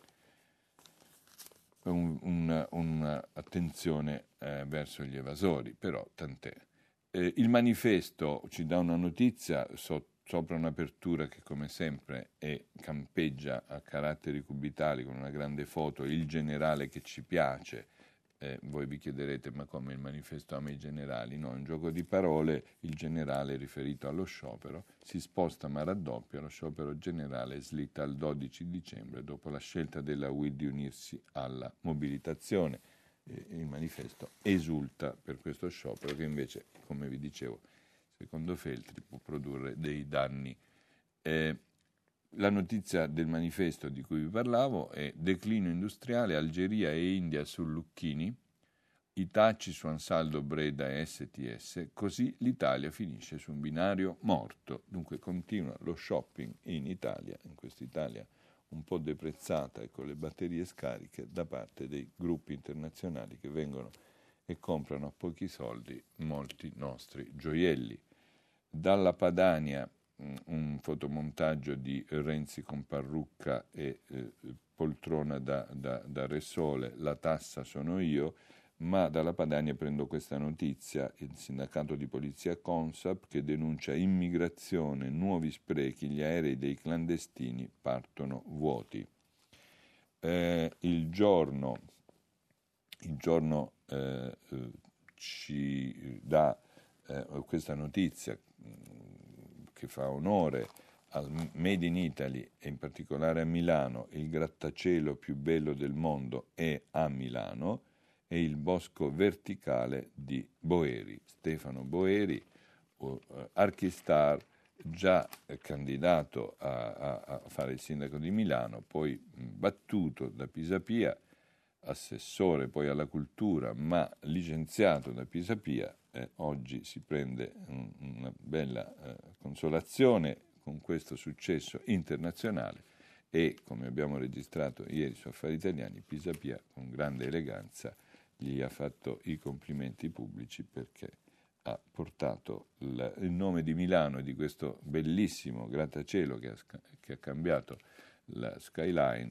un, un, un'attenzione eh, verso gli evasori, però tant'è. Eh, il Manifesto ci dà una notizia so, sopra un'apertura che come sempre è, campeggia a caratteri cubitali con una grande foto, il generale che ci piace. Eh, voi vi chiederete, ma come il Manifesto ama i generali? No, è un gioco di parole. Il generale riferito allo sciopero si sposta ma raddoppia, lo sciopero generale slitta al dodici dicembre dopo la scelta della U I di unirsi alla mobilitazione. Eh, il Manifesto esulta per questo sciopero che invece, come vi dicevo, secondo Feltri può produrre dei danni. Eh, La notizia del Manifesto di cui vi parlavo è: declino industriale, Algeria e India su Lucchini, i tacci su Ansaldo, Breda e S T S, così l'Italia finisce su un binario morto. Dunque continua lo shopping in Italia, in quest'Italia un po' deprezzata e con le batterie scariche, da parte dei gruppi internazionali che vengono e comprano a pochi soldi molti nostri gioielli. Dalla Padania un fotomontaggio di Renzi con parrucca e eh, poltrona da, da, da Re Sole, la tassa sono io, ma dalla Padania prendo questa notizia: il sindacato di polizia Consap che denuncia immigrazione, nuovi sprechi, gli aerei dei clandestini partono vuoti. Eh, il giorno, il giorno eh, ci dà eh, questa notizia che fa onore al Made in Italy e in particolare a Milano. Il grattacielo più bello del mondo è a Milano, e il bosco verticale di Boeri. Stefano Boeri, uh, Archistar, già candidato a, a, a fare il sindaco di Milano, poi battuto da Pisapia, assessore poi alla cultura, ma licenziato da Pisapia. Eh, oggi si prende un, una bella eh, consolazione con questo successo internazionale e, come abbiamo registrato ieri su Affari Italiani, Pisapia con grande eleganza gli ha fatto i complimenti pubblici perché ha portato il, il nome di Milano e di questo bellissimo grattacielo che ha, che ha cambiato la skyline,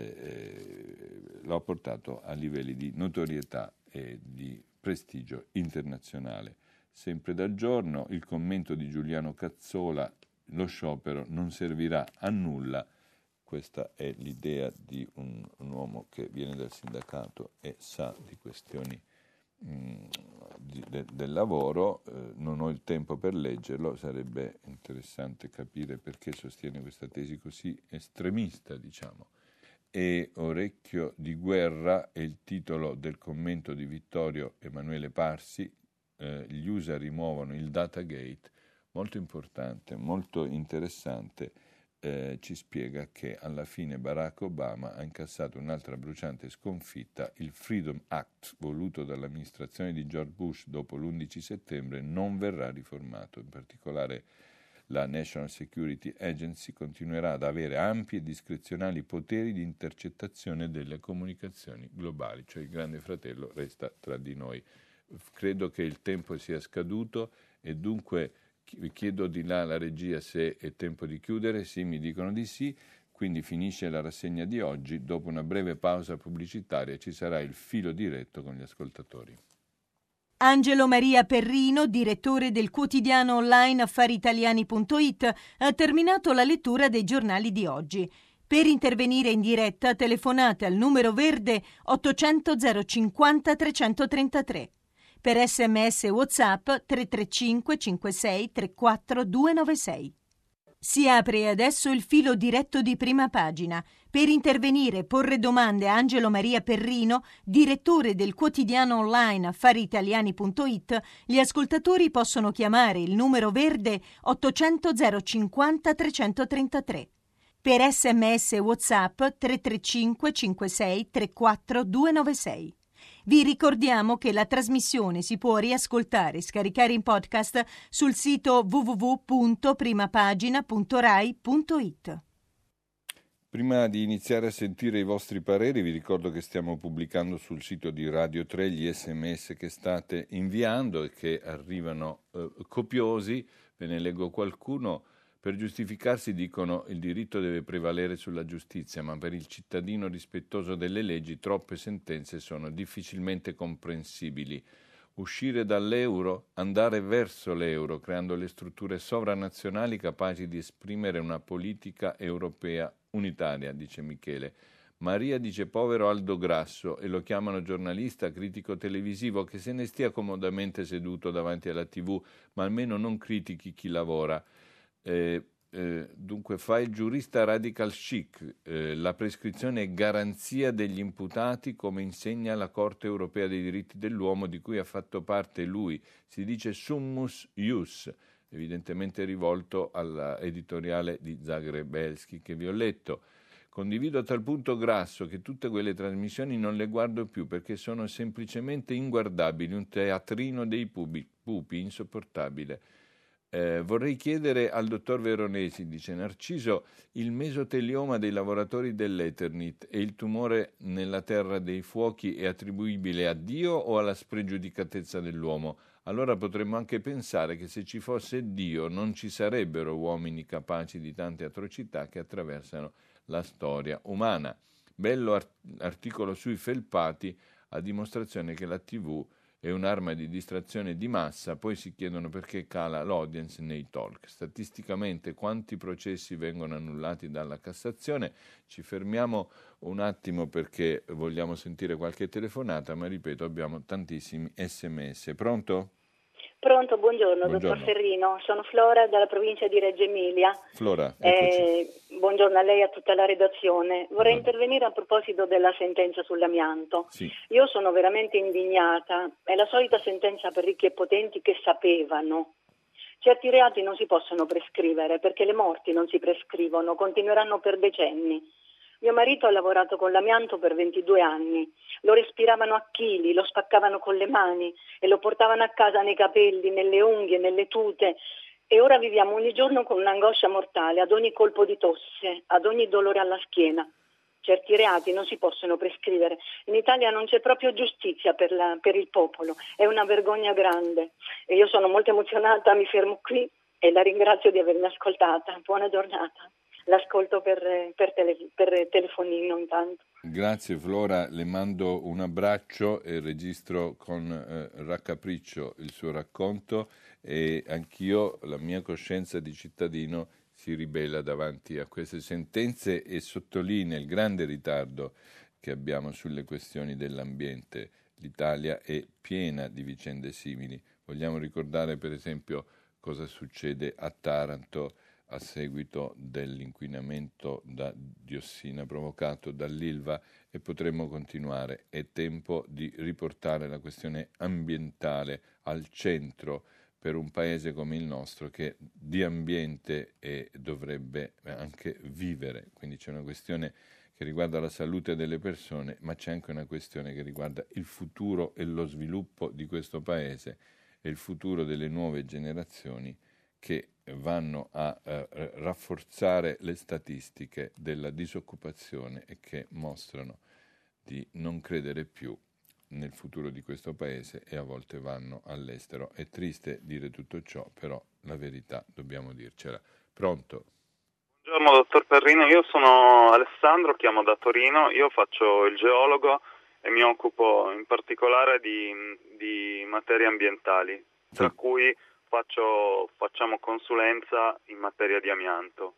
eh, lo ha portato a livelli di notorietà e di prestigio internazionale. Sempre dal Giorno, il commento di Giuliano Cazzola: lo sciopero non servirà a nulla. Questa è l'idea di un, un uomo che viene dal sindacato e sa di questioni mh, di, de, del lavoro. Eh, non ho il tempo per leggerlo, sarebbe interessante capire perché sostiene questa tesi così estremista, diciamo. E Orecchio di guerra è il titolo del commento di Vittorio Emanuele Parsi. Eh, gli U S A rimuovono il Datagate, molto importante, molto interessante. eh, ci spiega che alla fine Barack Obama ha incassato un'altra bruciante sconfitta. Il Freedom Act, voluto dall'amministrazione di George Bush dopo l'undici settembre, non verrà riformato. In particolare la National Security Agency continuerà ad avere ampi e discrezionali poteri di intercettazione delle comunicazioni globali, cioè il Grande Fratello resta tra di noi. Credo che il tempo sia scaduto e dunque vi chiedo di là alla regia se è tempo di chiudere. Sì, mi dicono di sì, quindi finisce la rassegna di oggi. Dopo una breve pausa pubblicitaria ci sarà il filo diretto con gli ascoltatori. Angelo Maria Perrino, direttore del quotidiano online affari italiani punto it, ha terminato la lettura dei giornali di oggi. Per intervenire in diretta telefonate al numero verde ottocento zero cinquanta trecentotrentatré. Per sms e WhatsApp tre tre cinque cinque sei tre quattro due nove sei. Si apre adesso il filo diretto di Prima Pagina. Per intervenire e porre domande a Angelo Maria Perrino, direttore del quotidiano online affari italiani punto it, gli ascoltatori possono chiamare il numero verde ottocento zero cinquanta trecentotrentatré. Per sms e WhatsApp tre tre cinque cinque sei tre quattro due nove sei. Vi ricordiamo che la trasmissione si può riascoltare e scaricare in podcast sul sito w w w punto primapagina punto rai punto it. Prima di iniziare a sentire i vostri pareri, vi ricordo che stiamo pubblicando sul sito di Radio tre gli sms che state inviando e che arrivano eh, copiosi. Ve ne leggo qualcuno. Per giustificarsi dicono il diritto deve prevalere sulla giustizia, ma per il cittadino rispettoso delle leggi troppe sentenze sono difficilmente comprensibili. Uscire dall'euro, andare verso l'euro, creando le strutture sovranazionali capaci di esprimere una politica europea unitaria, dice Michele. Maria dice povero Aldo Grasso e lo chiamano giornalista, critico televisivo, che se ne stia comodamente seduto davanti alla tivù, ma almeno non critichi chi lavora. Eh, eh, dunque fa il giurista radical chic, eh, la prescrizione è garanzia degli imputati come insegna la Corte Europea dei Diritti dell'Uomo di cui ha fatto parte lui, si dice summus ius, evidentemente rivolto all'editoriale di Zagrebelski che vi ho letto. Condivido a tal punto Grasso che tutte quelle trasmissioni non le guardo più perché sono semplicemente inguardabili, un teatrino dei pupi, pupi insopportabile. Eh, vorrei chiedere al dottor Veronesi, dice Narciso, il mesotelioma dei lavoratori dell'Eternit e il tumore nella terra dei fuochi è attribuibile a Dio o alla spregiudicatezza dell'uomo? Allora potremmo anche pensare che se ci fosse Dio non ci sarebbero uomini capaci di tante atrocità che attraversano la storia umana. Bello art- articolo sui felpati a dimostrazione che la tivù è un'arma di distrazione di massa, poi si chiedono perché cala l'audience nei talk. Statisticamente quanti processi vengono annullati dalla Cassazione? Ci fermiamo un attimo perché vogliamo sentire qualche telefonata, ma ripeto, abbiamo tantissimi sms. Pronto? Pronto, buongiorno, buongiorno. Dottor Ferrino, sono Flora dalla provincia di Reggio Emilia. Flora, eh, buongiorno a lei e a tutta la redazione. Vorrei buongiorno. intervenire a proposito della sentenza sull'amianto. Sì. Io sono veramente indignata, è la solita sentenza per ricchi e potenti che sapevano. Certi reati non si possono prescrivere perché le morti non si prescrivono, continueranno per decenni. Mio marito ha lavorato con l'amianto per ventidue anni, lo respiravano a chili, lo spaccavano con le mani e lo portavano a casa nei capelli, nelle unghie, nelle tute e ora viviamo ogni giorno con un'angoscia mortale ad ogni colpo di tosse, ad ogni dolore alla schiena. Certi reati non si possono prescrivere. In Italia non c'è proprio giustizia per, la, per il popolo, è una vergogna grande e io sono molto emozionata, mi fermo qui e la ringrazio di avermi ascoltata. Buona giornata. L'ascolto per, per, tele, per telefonino intanto. Grazie Flora, le mando un abbraccio e registro con eh, raccapriccio il suo racconto e anch'io, la mia coscienza di cittadino si ribella davanti a queste sentenze e sottolinea il grande ritardo che abbiamo sulle questioni dell'ambiente. L'Italia è piena di vicende simili. Vogliamo ricordare per esempio cosa succede a Taranto a seguito dell'inquinamento da diossina provocato dall'Ilva e potremmo continuare. È tempo di riportare la questione ambientale al centro per un paese come il nostro che di ambiente e dovrebbe anche vivere. Quindi c'è una questione che riguarda la salute delle persone, ma c'è anche una questione che riguarda il futuro e lo sviluppo di questo paese e il futuro delle nuove generazioni che vanno a eh, rafforzare le statistiche della disoccupazione e che mostrano di non credere più nel futuro di questo paese e a volte vanno all'estero. È triste dire tutto ciò, però la verità dobbiamo dircela. Pronto? Buongiorno dottor Perrino, io sono Alessandro, chiamo da Torino, io faccio il geologo e mi occupo in particolare di, di materie ambientali, sì. Tra cui faccio, facciamo consulenza in materia di amianto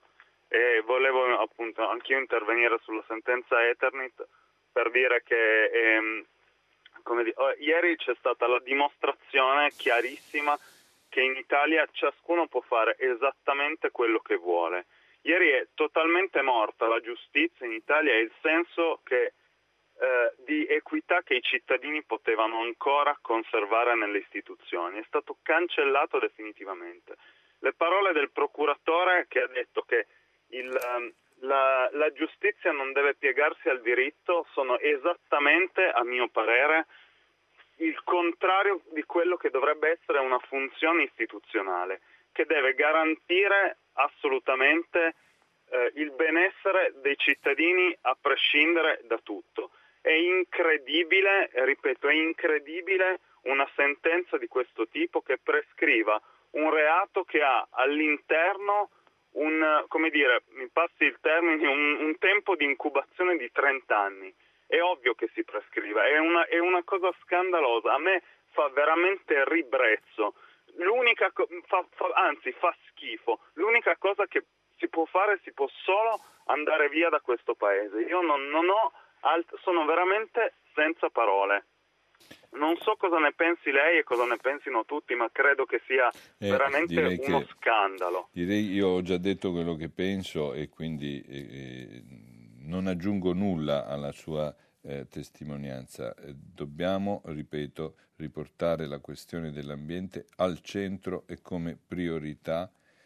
e volevo appunto anch'io intervenire sulla sentenza Eternit per dire che ehm, come di- oh, ieri c'è stata la dimostrazione chiarissima che in Italia ciascuno può fare esattamente quello che vuole. Ieri è totalmente morta la giustizia in Italia e il senso che, eh, di equità che i cittadini potevano ancora conservare nelle istituzioni. È stato cancellato definitivamente. Le parole del procuratore che ha detto che il, la, la giustizia non deve piegarsi al diritto sono esattamente, a mio parere, il contrario di quello che dovrebbe essere una funzione istituzionale, che deve garantire assolutamente eh, il benessere dei cittadini a prescindere da tutto. È incredibile, ripeto, è incredibile una sentenza di questo tipo che prescriva un reato che ha all'interno un, come dire, mi passi il termine, un, un tempo di incubazione di trenta anni. È ovvio che si prescriva, è una, è una cosa scandalosa, a me fa veramente ribrezzo. L'unica co- fa, fa, anzi fa schifo, l'unica cosa che si può fare, si può solo andare via da questo paese. Io non, non ho alt- sono veramente senza parole. Non so cosa ne pensi lei e cosa ne pensino tutti, ma credo che sia eh, veramente uno che, scandalo. Direi, io ho già detto quello che penso e quindi eh, non aggiungo nulla alla sua eh, testimonianza. Eh, dobbiamo, ripeto, riportare la questione dell'ambiente al centro e come priorità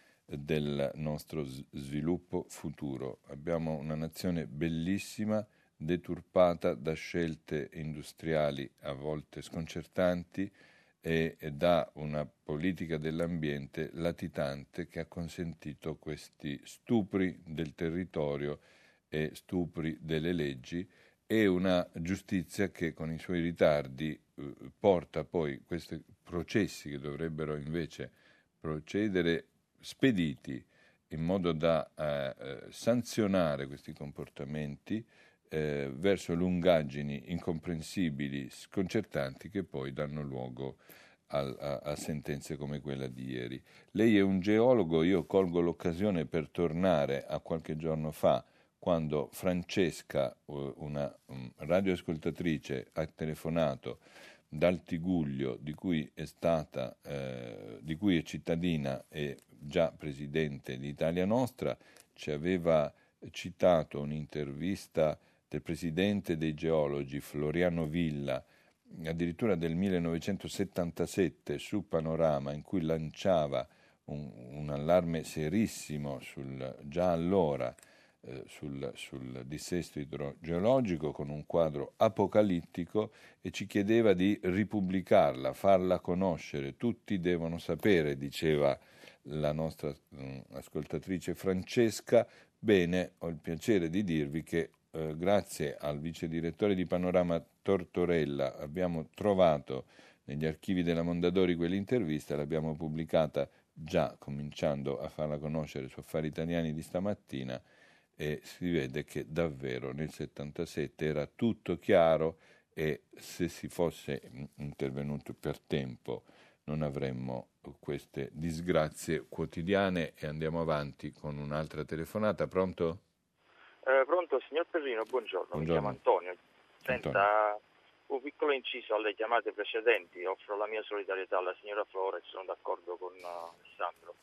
del nostro sviluppo futuro. Abbiamo una nazione bellissima, deturpata da scelte industriali a volte sconcertanti e, e da una politica dell'ambiente latitante che ha consentito questi stupri del territorio e stupri delle leggi e una giustizia che con i suoi ritardi eh, porta poi questi processi che dovrebbero invece procedere spediti in modo da eh, sanzionare questi comportamenti eh, verso lungaggini incomprensibili, sconcertanti, che poi danno luogo a, a, a sentenze come quella di ieri. Lei è un geologo, io colgo l'occasione per tornare a qualche giorno fa, quando Francesca, una um, radioascoltatrice, ha telefonato dal Tiguglio, di cui è stata, eh, di cui è cittadina e già presidente di Italia Nostra, ci aveva citato un'intervista del presidente dei geologi Floriano Villa, addirittura del millenovecentosettantasette, su Panorama, in cui lanciava un, un allarme serissimo sul, già allora eh, sul, sul dissesto idrogeologico, con un quadro apocalittico, e ci chiedeva di ripubblicarla, farla conoscere. Tutti devono sapere, diceva la nostra mh, ascoltatrice Francesca. Bene, ho il piacere di dirvi che eh, grazie al vice direttore di Panorama Tortorella abbiamo trovato negli archivi della Mondadori quell'intervista, l'abbiamo pubblicata già cominciando a farla conoscere su Affari Italiani di stamattina, e si vede che davvero nel settantasette era tutto chiaro e se si fosse intervenuto per tempo non avremmo queste disgrazie quotidiane. E andiamo avanti con un'altra telefonata. Pronto? Eh, pronto, signor Perrino, buongiorno. buongiorno. Mi chiamo Antonio. Senta, Antonio. Un piccolo inciso alle chiamate precedenti. Offro la mia solidarietà alla signora Flores, sono d'accordo con uh, Alessandro.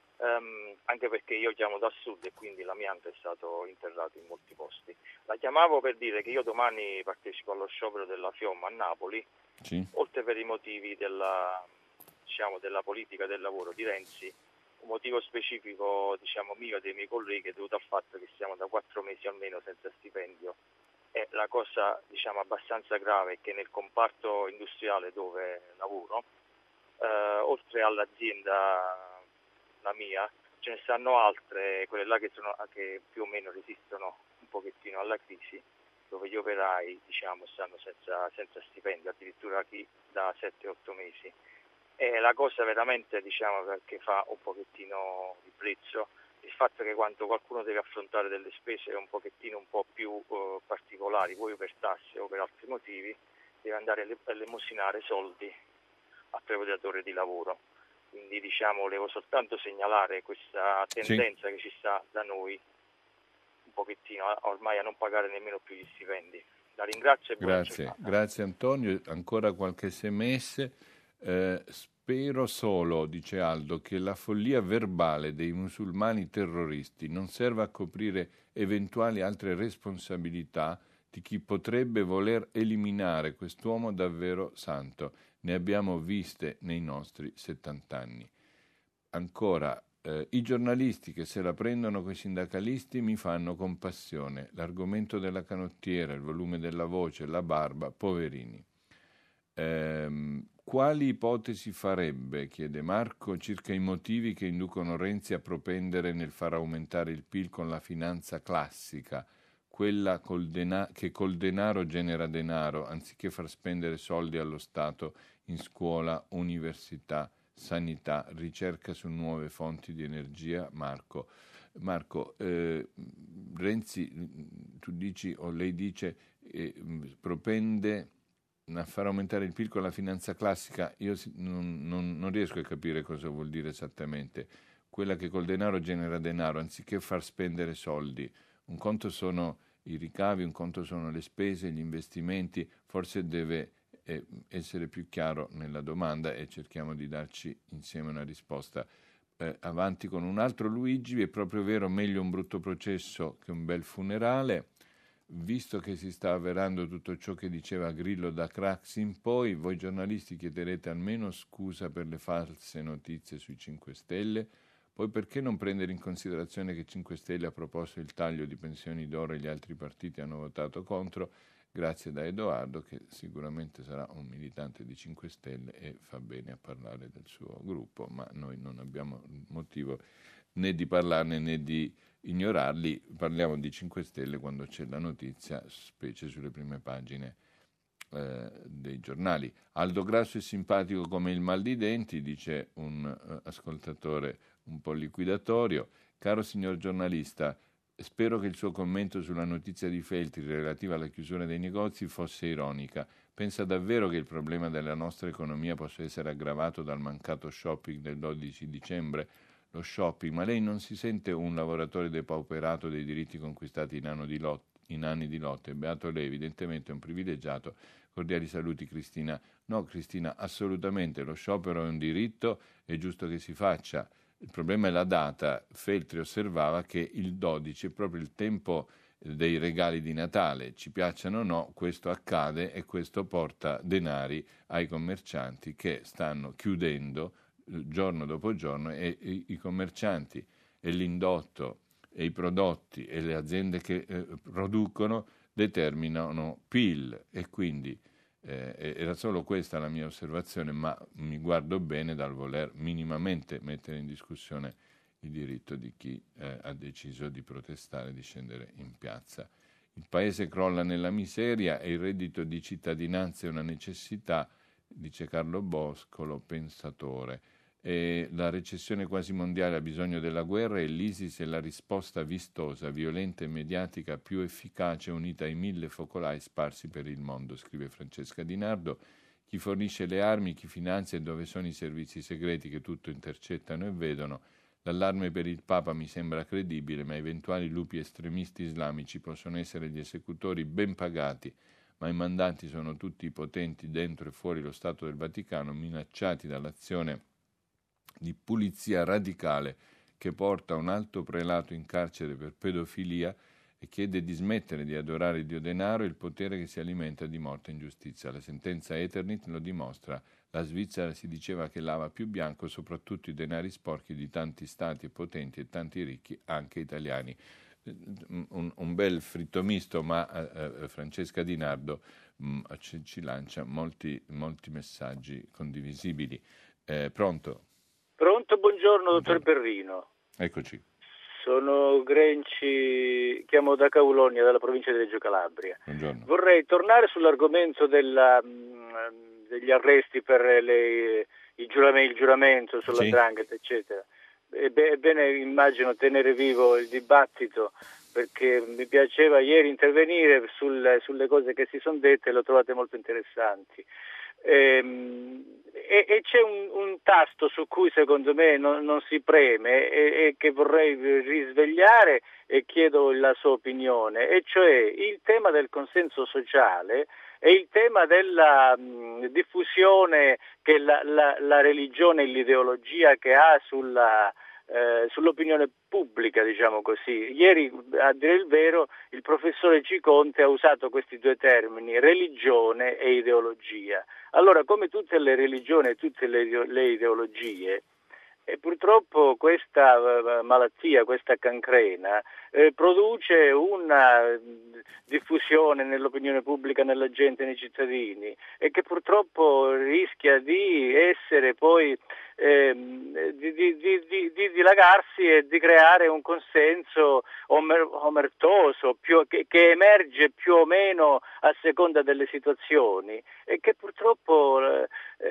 Um, anche perché io chiamo da sud e quindi l'amianto è stato interrato in molti posti. La chiamavo per dire che io domani partecipo allo sciopero della Fiomma a Napoli, sì. Oltre per i motivi della diciamo, della politica del lavoro di Renzi. Un motivo specifico, diciamo, mio e dei miei colleghi è dovuto al fatto che siamo da quattro mesi almeno senza stipendio. E la cosa, diciamo, abbastanza grave è che nel comparto industriale dove lavoro, eh, oltre all'azienda, la mia, ce ne stanno altre, quelle là che, sono, che più o meno resistono un pochettino alla crisi, dove gli operai, diciamo, stanno senza, senza stipendio, addirittura chi da sette otto mesi. E la cosa veramente, diciamo, che fa un pochettino di prezzo, il fatto che quando qualcuno deve affrontare delle spese un pochettino un po' più uh, particolari, vuoi per tasse o per altri motivi, deve andare a elemosinare soldi al proprio datore di lavoro. Quindi, diciamo, volevo soltanto segnalare questa tendenza sì. che ci sta da noi un pochettino ormai a non pagare nemmeno più gli stipendi. La ringrazio e buona Grazie, giornata. grazie Antonio. Ancora qualche sms. Eh, spero solo, dice Aldo, che la follia verbale dei musulmani terroristi non serva a coprire eventuali altre responsabilità di chi potrebbe voler eliminare quest'uomo davvero santo. Ne abbiamo viste nei nostri settant'anni. Ancora, eh, i giornalisti che se la prendono coi sindacalisti mi fanno compassione. L'argomento della canottiera, il volume della voce, la barba, poverini. Ehm, quali ipotesi farebbe, chiede Marco, circa i motivi che inducono Renzi a propendere nel far aumentare il P I L con la finanza classica, quella col dena- che col denaro genera denaro, anziché far spendere soldi allo Stato in scuola, università, sanità, ricerca su nuove fonti di energia? Marco, Marco eh, Renzi, tu dici o lei dice, eh, propende a far aumentare il P I L con la finanza classica. Io non, non, non riesco a capire cosa vuol dire esattamente. Quella che col denaro genera denaro, anziché far spendere soldi. Un conto sono i ricavi, un conto sono le spese, gli investimenti. Forse deve eh, essere più chiaro nella domanda e cerchiamo di darci insieme una risposta. Eh, avanti con un altro Luigi. È proprio vero, meglio un brutto processo che un bel funerale. Visto che si sta avverando tutto ciò che diceva Grillo da Craxi in poi, voi giornalisti chiederete almeno scusa per le false notizie sui cinque Stelle. Poi perché non prendere in considerazione che cinque Stelle ha proposto il taglio di pensioni d'oro e gli altri partiti hanno votato contro? Grazie da Edoardo, che sicuramente sarà un militante di cinque Stelle e fa bene a parlare del suo gruppo, ma noi non abbiamo motivo né di parlarne né di ignorarli. Parliamo di cinque Stelle quando c'è la notizia, specie sulle prime pagine eh, dei giornali. Aldo Grasso è simpatico come il mal di denti, dice un uh, ascoltatore un po' liquidatorio. Caro signor giornalista, spero che il suo commento sulla notizia di Feltri relativa alla chiusura dei negozi fosse ironica. Pensa davvero che il problema della nostra economia possa essere aggravato dal mancato shopping del dodici dicembre? Lo shopping, ma lei non si sente un lavoratore depauperato dei diritti conquistati in, anno di lot- in anni di lotte? Beato lei, evidentemente è un privilegiato. Cordiali saluti Cristina. No Cristina, assolutamente, lo sciopero è un diritto, è giusto che si faccia. Il problema è la data. Feltri osservava che il dodici è proprio il tempo dei regali di Natale. Ci piacciono o no, questo accade e questo porta denari ai commercianti che stanno chiudendo giorno dopo giorno e i, i commercianti e l'indotto e i prodotti e le aziende che eh, producono determinano P I L e quindi eh, era solo questa la mia osservazione, ma mi guardo bene dal voler minimamente mettere in discussione il diritto di chi eh, ha deciso di protestare, di scendere in piazza. Il paese crolla nella miseria e il reddito di cittadinanza è una necessità, dice Carlo Boscolo, pensatore. E la recessione quasi mondiale ha bisogno della guerra e l'ISIS è la risposta vistosa, violenta e mediatica più efficace unita ai mille focolai sparsi per il mondo, scrive Francesca Di Nardo. Chi fornisce le armi, chi finanzia e dove sono i servizi segreti che tutto intercettano e vedono. L'allarme per il Papa mi sembra credibile, ma eventuali lupi estremisti islamici possono essere gli esecutori ben pagati, ma i mandanti sono tutti i potenti dentro e fuori lo Stato del Vaticano, minacciati dall'azione di pulizia radicale che porta un alto prelato in carcere per pedofilia e chiede di smettere di adorare il dio denaro e il potere che si alimenta di morte e ingiustizia. La sentenza Eternit lo dimostra. La Svizzera si diceva che lava più bianco soprattutto i denari sporchi di tanti stati potenti e tanti ricchi, anche italiani. Un, un bel fritto misto, ma eh, Francesca Di Nardo mh, ci, ci lancia molti, molti messaggi condivisibili. Eh, pronto? Pronto, buongiorno dottor Perrino. Eccoci. Sono Grenci, chiamo da Caulonia, dalla provincia di Reggio Calabria. Buongiorno. Vorrei tornare sull'argomento della, mh, degli arresti per le, i giuramenti, il giuramento sulla Sì. 'ndrangheta, eccetera. È bene, immagino, tenere vivo il dibattito, perché mi piaceva ieri intervenire sul, sulle cose che si sono dette e le ho trovate molto interessanti. Ehm, e, e c'è un, un tasto su cui secondo me non, non si preme e, e che vorrei risvegliare e chiedo la sua opinione, e cioè il tema del consenso sociale e il tema della mh, diffusione che la, la, la religione e l'ideologia che ha sulla Eh, sull'opinione pubblica, diciamo così. Ieri, a dire il vero, il professore Ciconte ha usato questi due termini, religione e ideologia. Allora, come tutte le religioni e tutte le, le ideologie, e purtroppo questa uh, malattia, questa cancrena, eh, produce una diffusione nell'opinione pubblica, nella gente, nei cittadini, e che purtroppo rischia di essere poi eh, di, di, di, di, di dilagarsi e di creare un consenso omer, omertoso più, che, che emerge più o meno a seconda delle situazioni e che purtroppo eh,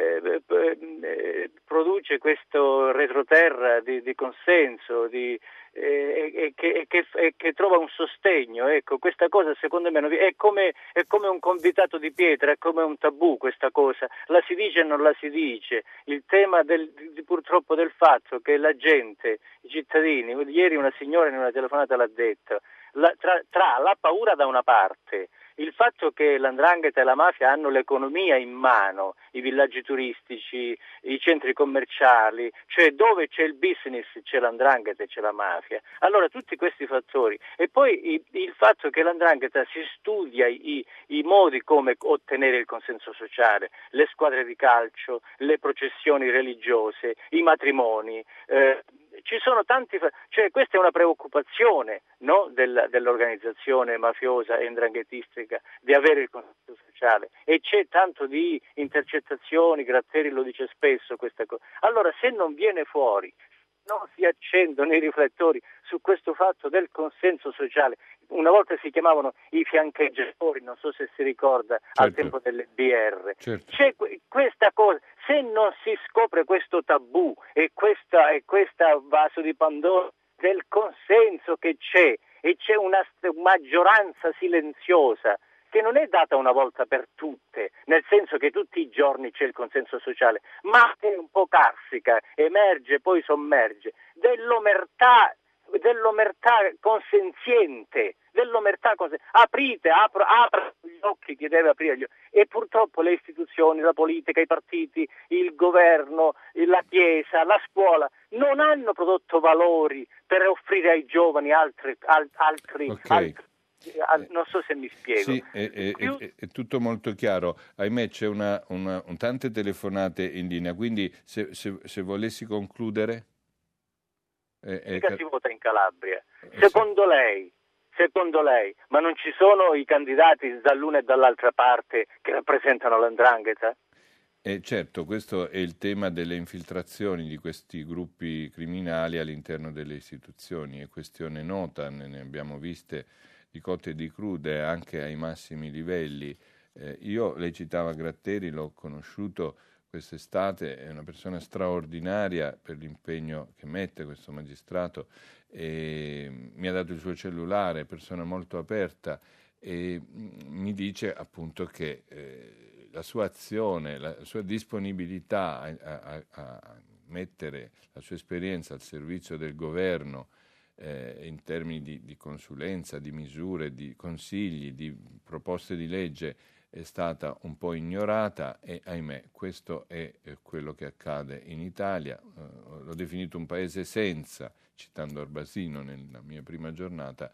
eh, produce questo retroterra di, di consenso di, eh, e, che, e, che, e che trova un sostegno. Ecco, questa cosa secondo me è come, è come un convitato di pietra, è come un tabù questa cosa, la si dice e non la si dice. Il tema del, di, purtroppo del fatto che la gente, i cittadini, ieri una signora in una telefonata l'ha detto, la, tra, tra la paura da una parte, il fatto che l'Andrangheta e la mafia hanno l'economia in mano, i villaggi turistici, i centri commerciali, cioè dove c'è il business c'è l'Andrangheta e c'è la mafia. Allora tutti questi fattori e poi il, il fatto che l'Andrangheta si studia i, i modi come ottenere il consenso sociale, le squadre di calcio, le processioni religiose, i matrimoni, eh, ci sono tanti, cioè questa è una preoccupazione, no, del, dell'organizzazione mafiosa e 'ndranghetistica di avere il consenso sociale, e c'è tanto di intercettazioni, Gratteri lo dice spesso questa cosa. Allora se non viene fuori, non si accendono i riflettori su questo fatto del consenso sociale, una volta si chiamavano i fiancheggiatori, non so se si ricorda, certo, al tempo delle B R. Certo. C'è questa cosa, se non si scopre questo tabù e questa, e questa vaso di Pandora del consenso che c'è, e c'è una maggioranza silenziosa che non è data una volta per tutte, nel senso che tutti i giorni c'è il consenso sociale, ma è un po' carsica, emerge poi sommerge, dell'omertà, dell'omertà consenziente, dell'omertà consenziente. Aprite, apro, apra gli occhi chi deve aprire gli occhi, e purtroppo le istituzioni, la politica, i partiti, il governo, la Chiesa, la scuola non hanno prodotto valori per offrire ai giovani altri, altri, okay. altri non so se mi spiego. Sì, è, è, Più... è, è tutto molto chiaro. Ahimè c'è una, una, un, tante telefonate in linea, quindi se, se, se volessi concludere... È, è... Mica si vota in Calabria. Secondo sì. lei, secondo lei, ma non ci sono i candidati dall'una e dall'altra parte che rappresentano l'Andrangheta? Eh, certo, questo è il tema delle infiltrazioni di questi gruppi criminali all'interno delle istituzioni, è questione nota, ne, ne abbiamo viste di cotte e di crude anche ai massimi livelli. Eh, io, lei citava Gratteri, l'ho conosciuto quest'estate, è una persona straordinaria per l'impegno che mette questo magistrato, e mi ha dato il suo cellulare, persona molto aperta, e mi dice appunto che eh, la sua azione, la sua disponibilità a, a, a mettere la sua esperienza al servizio del governo Eh, in termini di, di consulenza, di misure, di consigli, di proposte di legge è stata un po' ignorata, e ahimè questo è eh, quello che accade in Italia. Eh, l'ho definito un paese senza, citando Arbasino nella mia prima giornata,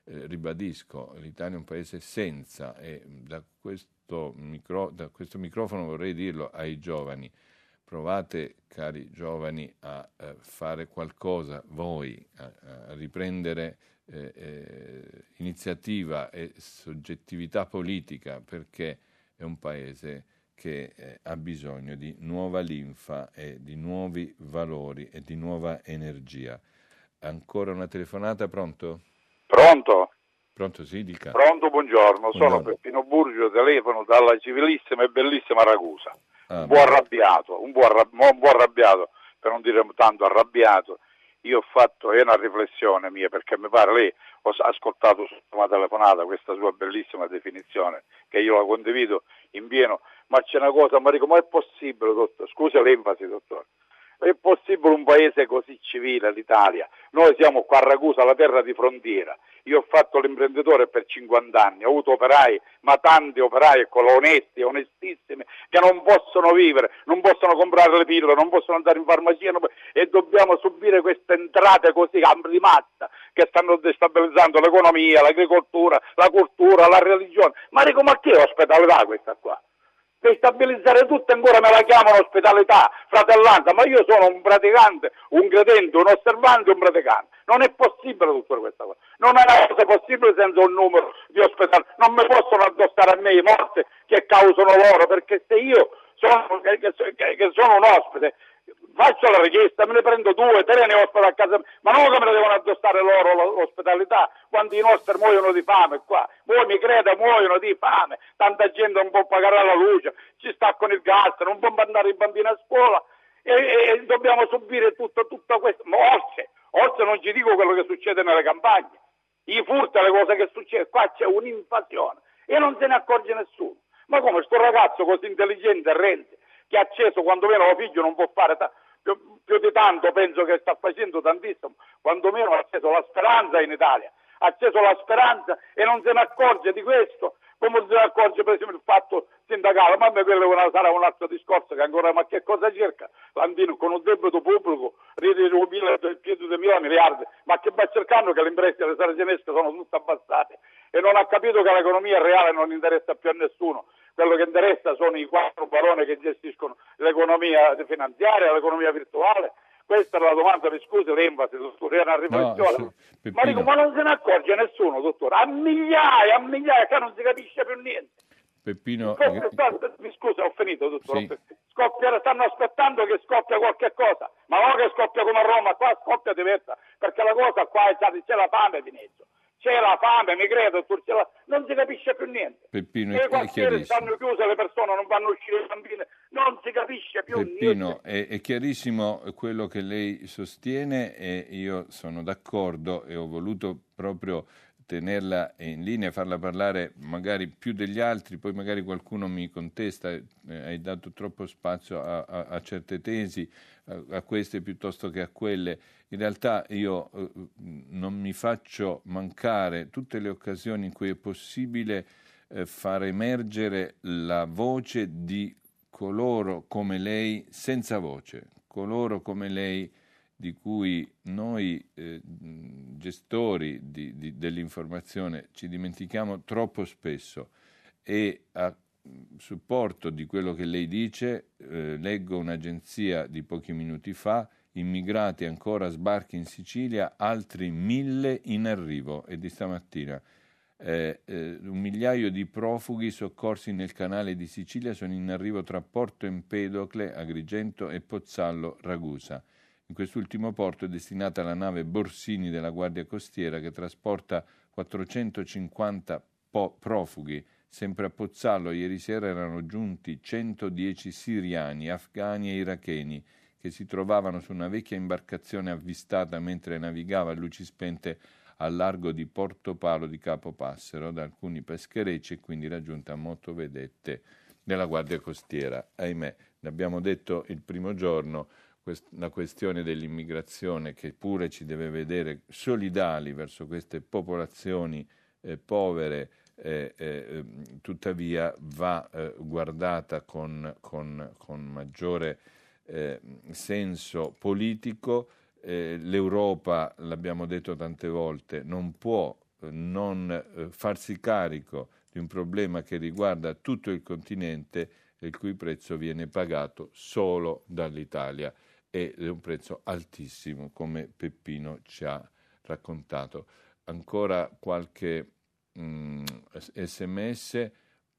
eh, ribadisco, l'Italia è un paese senza, e da questo, micro, da questo microfono vorrei dirlo ai giovani: provate, cari giovani, a eh, fare qualcosa voi, a, a riprendere eh, eh, iniziativa e soggettività politica, perché è un paese che eh, ha bisogno di nuova linfa e di nuovi valori e di nuova energia. Ancora una telefonata, pronto? Pronto? Pronto, sì, dica. Pronto, buongiorno, buongiorno. Sono Peppino Burgio, telefono dalla civilissima e bellissima Ragusa. Ah, un po' arrabbiato, un po', arrabbi- un po' arrabbiato, per non dire tanto arrabbiato. Io ho fatto, è una riflessione mia, perché mi pare, lei ho ascoltato su una telefonata questa sua bellissima definizione, che io la condivido in pieno, ma c'è una cosa, ma dico, ma è possibile, dottore? Scusa l'enfasi, dottore. È possibile un paese così civile, l'Italia? Noi siamo qua a Ragusa, la terra di frontiera. Io ho fatto l'imprenditore per cinquanta anni, ho avuto operai, ma tanti operai onesti, onestissimi, che non possono vivere, non possono comprare le pillole, non possono andare in farmacia, non... e dobbiamo subire queste entrate così di massa che stanno destabilizzando l'economia, l'agricoltura, la cultura, la religione. Ma dico, ma che ospitalità questa qua? Per stabilizzare tutto ancora me la chiamano ospitalità, fratellanza, ma io sono un praticante, un credente, un osservante, un praticante. Non è possibile tutta questa cosa. Non è una cosa possibile senza un numero di ospedali. Non mi possono addossare a me i morti che causano loro, perché se io sono, che, che, che sono un ospite, faccio la richiesta, me ne prendo due, tre ne ospito a casa, ma non che me ne devono addossare loro l'ospitalità, quando i nostri muoiono di fame qua. Voi mi creda, muoiono di fame, tanta gente non può pagare la luce, ci sta con il gas, non può mandare i bambini a scuola e, e, e dobbiamo subire tutto, tutto questo. Ma oltre, oltre non ci dico quello che succede nelle campagne, i furti, le cose che succedono, qua c'è un'invasione e non se ne accorge nessuno. Ma come sto ragazzo così intelligente, Renzi, che ha acceso quando meno figlio non può fare ta- più, più di tanto, penso che sta facendo tantissimo, quando meno ha acceso la speranza in Italia, ha acceso la speranza e non se ne accorge di questo, come non se ne accorge per esempio il fatto sindacale, ma a me quello sarà un altro discorso che ancora, ma che cosa cerca Landino con un debito pubblico di più di duemila miliardi, ma che va cercando che le imprese delle saracinesche sono tutte abbassate e non ha capito che l'economia reale non interessa più a nessuno. Quello che interessa sono i quattro baroni che gestiscono l'economia finanziaria, l'economia virtuale. Questa è la domanda, mi scusi l'enfasi, dottore, è una riflessione. No, sì, ma dico, ma non se ne accorge nessuno, dottore. A migliaia, a migliaia, che non si capisce più niente. Peppino... Scoppia, mi scusi, ho finito, dottore. Sì. Scoppia, stanno aspettando che scoppia qualche cosa, ma non che scoppia come a Roma, qua scoppia diversa, perché la cosa qua è, c'è la fame di mezzo. C'è la fame, mi credo, la... non si capisce più niente. Peppino, e i quartieri stanno chiuse, le persone non vanno a uscire, i bambini, non si capisce più Peppino, niente. È, è chiarissimo quello che lei sostiene e io sono d'accordo e ho voluto proprio tenerla in linea, farla parlare magari più degli altri, poi magari qualcuno mi contesta, eh, hai dato troppo spazio a, a, a certe tesi, a, a queste piuttosto che a quelle. In realtà io eh, non mi faccio mancare tutte le occasioni in cui è possibile eh, far emergere la voce di coloro come lei senza voce, coloro come lei di cui noi eh, gestori di, di, dell'informazione ci dimentichiamo troppo spesso e a supporto di quello che lei dice eh, leggo un'agenzia di pochi minuti fa: immigrati ancora sbarchi in Sicilia, altri mille in arrivo, e di stamattina eh, eh, un migliaio di profughi soccorsi nel canale di Sicilia sono in arrivo tra Porto Empedocle, Agrigento e Pozzallo Ragusa. In quest'ultimo porto è destinata la nave Borsini della Guardia Costiera che trasporta quattrocentocinquanta po- profughi. Sempre a Pozzallo ieri sera erano giunti centodieci siriani, afghani e iracheni che si trovavano su una vecchia imbarcazione avvistata mentre navigava a luci spente al largo di Porto Palo di Capopassero da alcuni pescherecci e quindi raggiunta a motovedette della Guardia Costiera. Ahimè, ne abbiamo detto il primo giorno, la questione dell'immigrazione che pure ci deve vedere solidali verso queste popolazioni eh, povere, eh, eh, tuttavia va eh, guardata con, con, con maggiore eh, senso politico. Eh, L'Europa, l'abbiamo detto tante volte, non può non eh, farsi carico di un problema che riguarda tutto il continente e il cui prezzo viene pagato solo dall'Italia ed è un prezzo altissimo, come Peppino ci ha raccontato. Ancora qualche mh, sms,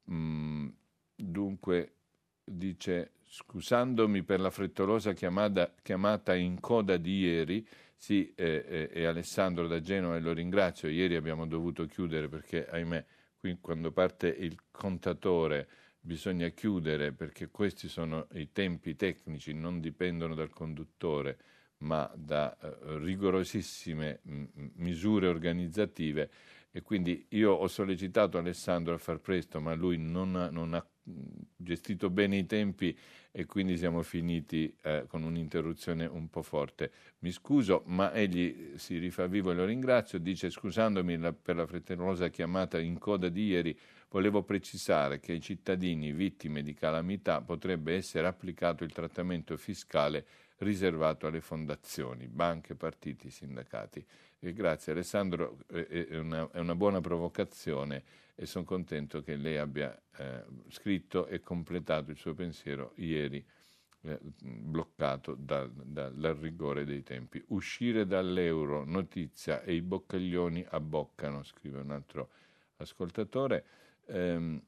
mh, dunque dice: scusandomi per la frettolosa chiamata, chiamata in coda di ieri, sì, eh, eh, è Alessandro da Genova e lo ringrazio. Ieri abbiamo dovuto chiudere perché, ahimè, qui quando parte il contatore bisogna chiudere, perché questi sono i tempi tecnici, non dipendono dal conduttore ma da eh, rigorosissime mh, misure organizzative, e quindi io ho sollecitato Alessandro a far presto, ma lui non ha, non ha gestito bene i tempi e quindi siamo finiti eh, con un'interruzione un po' forte. Mi scuso, ma egli si rifà vivo e lo ringrazio. Dice: scusandomi la, per la frettolosa chiamata in coda di ieri, volevo precisare che ai cittadini vittime di calamità potrebbe essere applicato il trattamento fiscale riservato alle fondazioni, banche, partiti, sindacati. E grazie Alessandro, è una, è una buona provocazione e sono contento che lei abbia eh, scritto e completato il suo pensiero ieri, eh, bloccato dal, dal, dal rigore dei tempi. Uscire dall'euro, notizia, e i boccaglioni abboccano, scrive un altro ascoltatore. Ehm,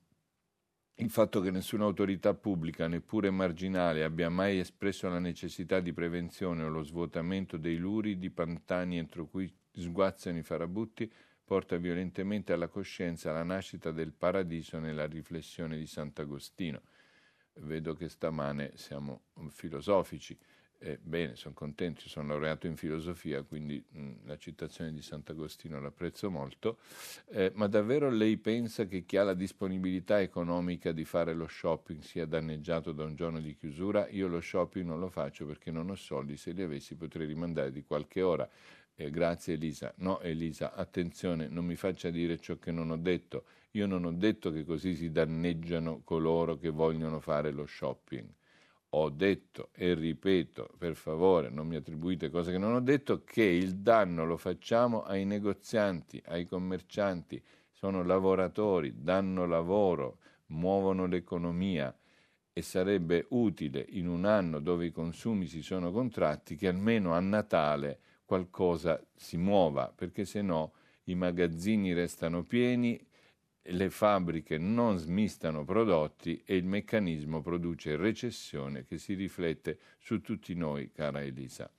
Il fatto che nessuna autorità pubblica, neppure marginale, abbia mai espresso la necessità di prevenzione o lo svuotamento dei luridi pantani entro cui sguazzano i farabutti porta violentemente alla coscienza la nascita del paradiso nella riflessione di Sant'Agostino. Vedo che stamane siamo filosofici. Eh, bene, sono contento, sono laureato in filosofia, quindi mh, la citazione di Sant'Agostino l'apprezzo molto, eh, ma davvero lei pensa che chi ha la disponibilità economica di fare lo shopping sia danneggiato da un giorno di chiusura? Io lo shopping non lo faccio perché non ho soldi, se li avessi potrei rimandare di qualche ora. Eh, grazie Elisa. No Elisa, attenzione, non mi faccia dire ciò che non ho detto. Io non ho detto che così si danneggiano coloro che vogliono fare lo shopping. Ho detto e ripeto, per favore, non mi attribuite cose che non ho detto, che il danno lo facciamo ai negozianti, ai commercianti, sono lavoratori, danno lavoro, muovono l'economia e sarebbe utile in un anno dove i consumi si sono contratti che almeno a Natale qualcosa si muova, perché se no i magazzini restano pieni, le fabbriche non smistano prodotti e il meccanismo produce recessione che si riflette su tutti noi, cara Elisa.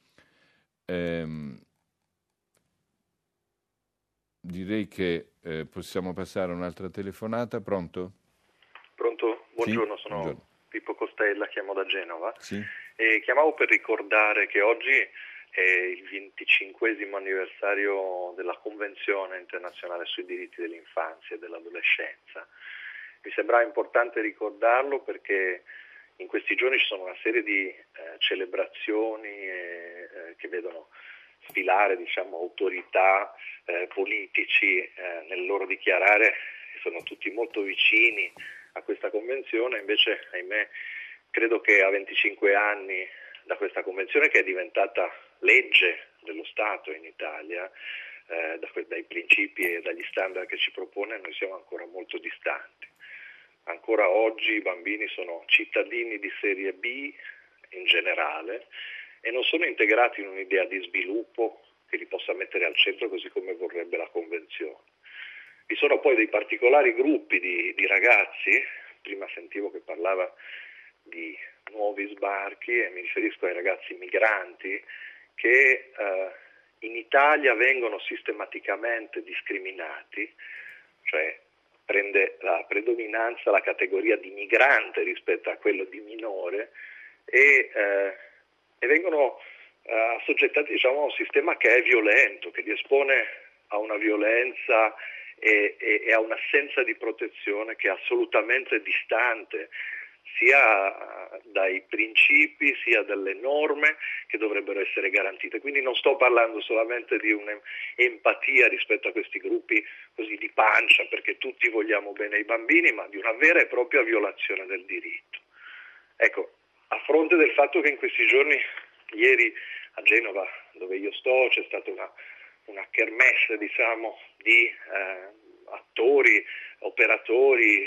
Ehm, direi che eh, possiamo passare a un'altra telefonata. Pronto? Pronto? Buongiorno, sì? sono Buongiorno. Pippo Costella, chiamo da Genova. Sì? E chiamavo per ricordare che oggi è il venticinquesimo anniversario della Convenzione internazionale sui diritti dell'infanzia e dell'adolescenza. Mi sembrava importante ricordarlo perché in questi giorni ci sono una serie di eh, celebrazioni eh, eh, che vedono sfilare, diciamo, autorità, eh, politici eh, nel loro dichiarare che sono tutti molto vicini a questa convenzione. Invece, ahimè, credo che a venticinque anni da questa convenzione, che è diventata legge dello Stato in Italia, eh, da, dai principi e dagli standard che ci propone, noi siamo ancora molto distanti. Ancora oggi i bambini sono cittadini di serie B in generale e non sono integrati in un'idea di sviluppo che li possa mettere al centro così come vorrebbe la Convenzione. Vi sono poi dei particolari gruppi di, di ragazzi, prima sentivo che parlava di nuovi sbarchi e mi riferisco ai ragazzi migranti che eh, in Italia vengono sistematicamente discriminati, cioè prende la predominanza la categoria di migrante rispetto a quello di minore e, eh, e vengono eh, assoggettati, diciamo, a un sistema che è violento, che li espone a una violenza e, e, e a un'assenza di protezione che è assolutamente distante sia dai principi sia dalle norme che dovrebbero essere garantite. Quindi non sto parlando solamente di un'empatia rispetto a questi gruppi così di pancia, perché tutti vogliamo bene ai bambini, ma di una vera e propria violazione del diritto. Ecco, a fronte del fatto che in questi giorni, ieri a Genova, dove io sto, c'è stata una, una kermesse, diciamo, di eh, attori, operatori,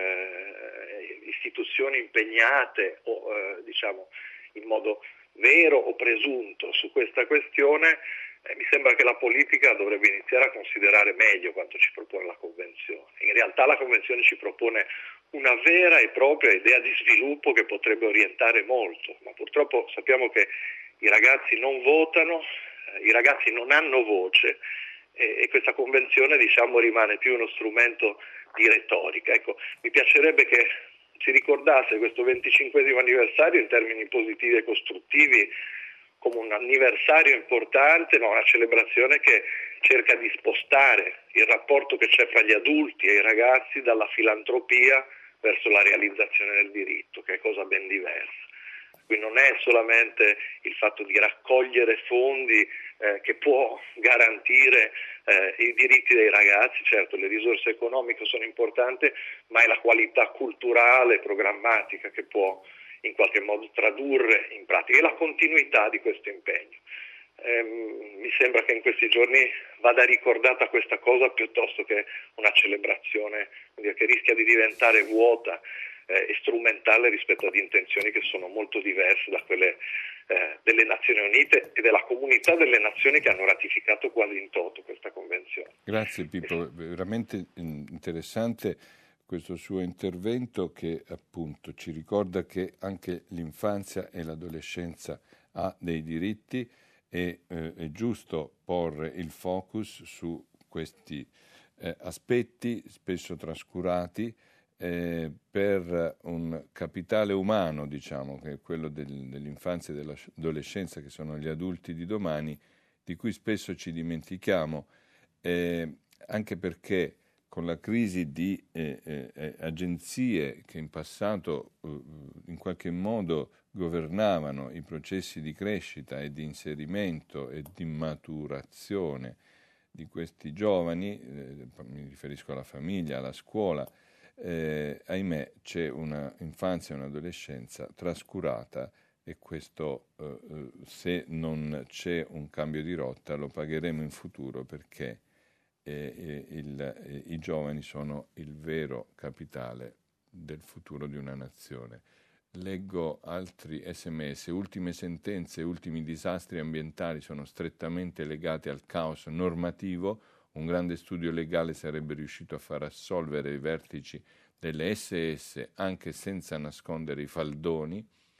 eh, istituzioni impegnate o eh, diciamo in modo vero o presunto su questa questione, eh, mi sembra che la politica dovrebbe iniziare a considerare meglio quanto ci propone la Convenzione. In realtà la Convenzione ci propone una vera e propria idea di sviluppo che potrebbe orientare molto, ma purtroppo sappiamo che i ragazzi non votano, eh, i ragazzi non hanno voce e, e questa Convenzione, diciamo, rimane più uno strumento di retorica. Ecco, mi piacerebbe che si ricordasse questo venticinquesimo anniversario in termini positivi e costruttivi come un anniversario importante, ma una celebrazione che cerca di spostare il rapporto che c'è fra gli adulti e i ragazzi dalla filantropia verso la realizzazione del diritto, che è cosa ben diversa. Quindi non è solamente il fatto di raccogliere fondi eh, che può garantire eh, i diritti dei ragazzi, certo le risorse economiche sono importanti, ma è la qualità culturale, programmatica che può in qualche modo tradurre in pratica e la continuità di questo impegno. Eh, mi sembra che in questi giorni vada ricordata questa cosa piuttosto che una celebrazione che rischia di diventare vuota eh, e strumentale rispetto ad intenzioni che sono molto diverse da quelle eh, delle Nazioni Unite e della comunità delle nazioni che hanno ratificato quasi in toto questa convenzione. Grazie Pippo, veramente interessante questo suo intervento che appunto ci ricorda che anche l'infanzia e l'adolescenza ha dei diritti e eh, è giusto porre il focus su questi eh, aspetti spesso trascurati eh, per un capitale umano, diciamo, che è quello del, dell'infanzia e dell'adolescenza, che sono gli adulti di domani, di cui spesso ci dimentichiamo, eh, anche perché con la crisi di eh, eh, agenzie che in passato eh, in qualche modo governavano i processi di crescita e di inserimento e di maturazione di questi giovani, eh, mi riferisco alla famiglia, alla scuola, eh, ahimè c'è una infanzia e un'adolescenza trascurata e questo eh, se non c'è un cambio di rotta lo pagheremo in futuro, perché E il, e i giovani sono il vero capitale del futuro di una nazione. Leggo altri sms. Ultime sentenze e ultimi disastri ambientali sono strettamente legati al caos normativo. Un grande studio legale sarebbe riuscito a far assolvere i vertici delle esse esse anche senza nascondere i faldoni.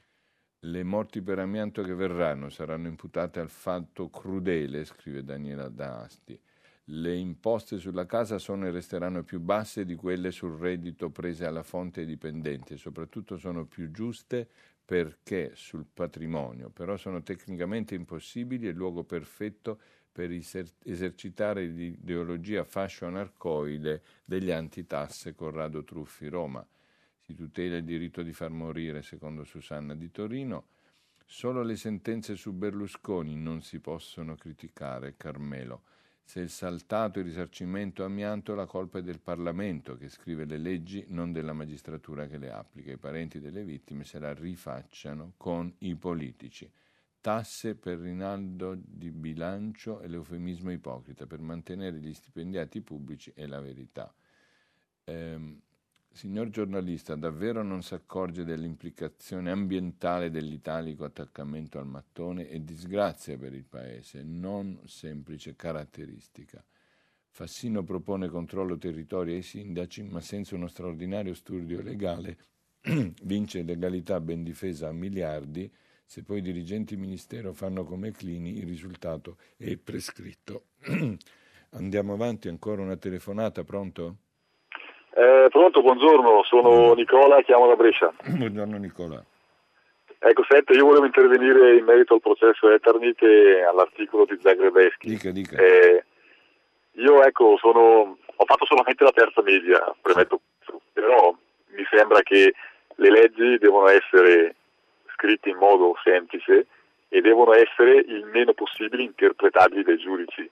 Le morti per amianto che verranno saranno imputate al fatto crudele, scrive Daniela D'Asti. Le imposte sulla casa sono e resteranno più basse di quelle sul reddito prese alla fonte ai dipendenti e soprattutto sono più giuste perché sul patrimonio, però sono tecnicamente impossibili e il luogo perfetto per eser- esercitare l'ideologia fascio-anarcoide degli antitasse. Corrado Truffi, Roma. Si tutela il diritto di far morire, secondo Susanna di Torino. Solo le sentenze su Berlusconi non si possono criticare, Carmelo. Se è saltato il risarcimento amianto, la colpa è del Parlamento che scrive le leggi, non della magistratura che le applica. I parenti delle vittime se la rifacciano con i politici. Tasse per rinaldo di bilancio e l'eufemismo ipocrita per mantenere gli stipendiati pubblici e la verità. Ehm, signor giornalista, davvero non si accorge dell'implicazione ambientale dell'italico attaccamento al mattone e disgrazia per il Paese, non semplice caratteristica. Fassino propone controllo territorio ai sindaci, ma senza uno straordinario studio legale vince legalità ben difesa a miliardi. Se poi i dirigenti ministero fanno come Clini, il risultato è prescritto. Andiamo avanti, ancora una telefonata, pronto? Eh, pronto, buongiorno, sono Nicola, chiamo da Brescia. Buongiorno Nicola. Ecco, senta, io volevo intervenire in merito al processo Eternit e all'articolo di Zagrebeschi. Dica, dica. Eh, io ecco, sono, ho fatto solamente la terza media, premetto, però mi sembra che le leggi devono essere scritte in modo semplice e devono essere il meno possibile interpretabili dai giudici,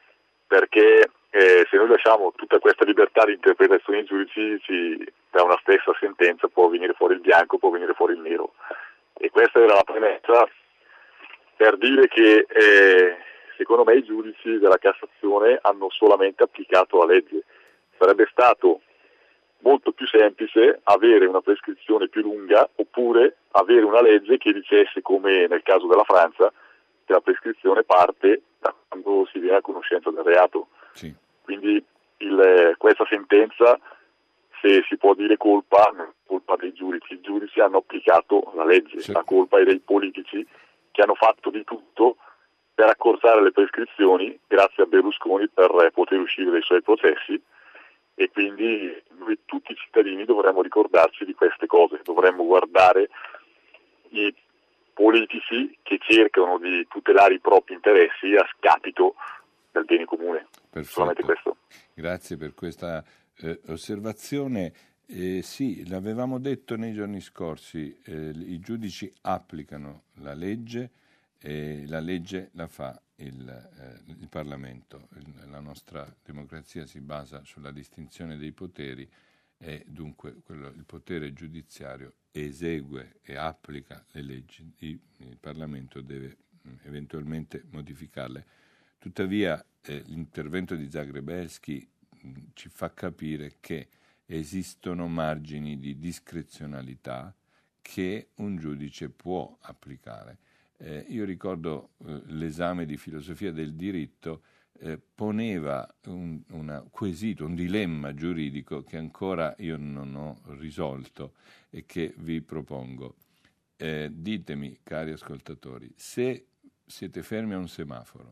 perché Eh, se noi lasciamo tutta questa libertà di interpretazione ai giudici, ci, da una stessa sentenza può venire fuori il bianco, può venire fuori il nero. E questa era la premessa per dire che eh, secondo me i giudici della Cassazione hanno solamente applicato la legge. Sarebbe stato molto più semplice avere una prescrizione più lunga, oppure avere una legge che dicesse, come nel caso della Francia, che la prescrizione parte da quando si viene a conoscenza del reato. Sì. Quindi il, questa sentenza, se si può dire colpa, non è colpa dei giudici. I giudici hanno applicato la legge, sì. La colpa è dei politici che hanno fatto di tutto per accorciare le prescrizioni, grazie a Berlusconi, per poter uscire dai suoi processi. E quindi noi tutti i cittadini dovremmo ricordarci di queste cose, dovremmo guardare i politici che cercano di tutelare i propri interessi a scapito del bene comune. Perfetto. Solamente questo. Grazie per questa eh, osservazione. Eh, sì, l'avevamo detto nei giorni scorsi, eh, i giudici applicano la legge e la legge la fa il, eh, il Parlamento. Il, la nostra democrazia si basa sulla distinzione dei poteri e dunque quello, il potere giudiziario esegue e applica le leggi, il, il Parlamento deve mh, eventualmente modificarle. Tuttavia eh, l'intervento di Zagrebelsky mh, ci fa capire che esistono margini di discrezionalità che un giudice può applicare. Eh, io ricordo eh, l'esame di filosofia del diritto eh, poneva un una quesito, un dilemma giuridico che ancora io non ho risolto e che vi propongo. Eh, ditemi, cari ascoltatori, se siete fermi a un semaforo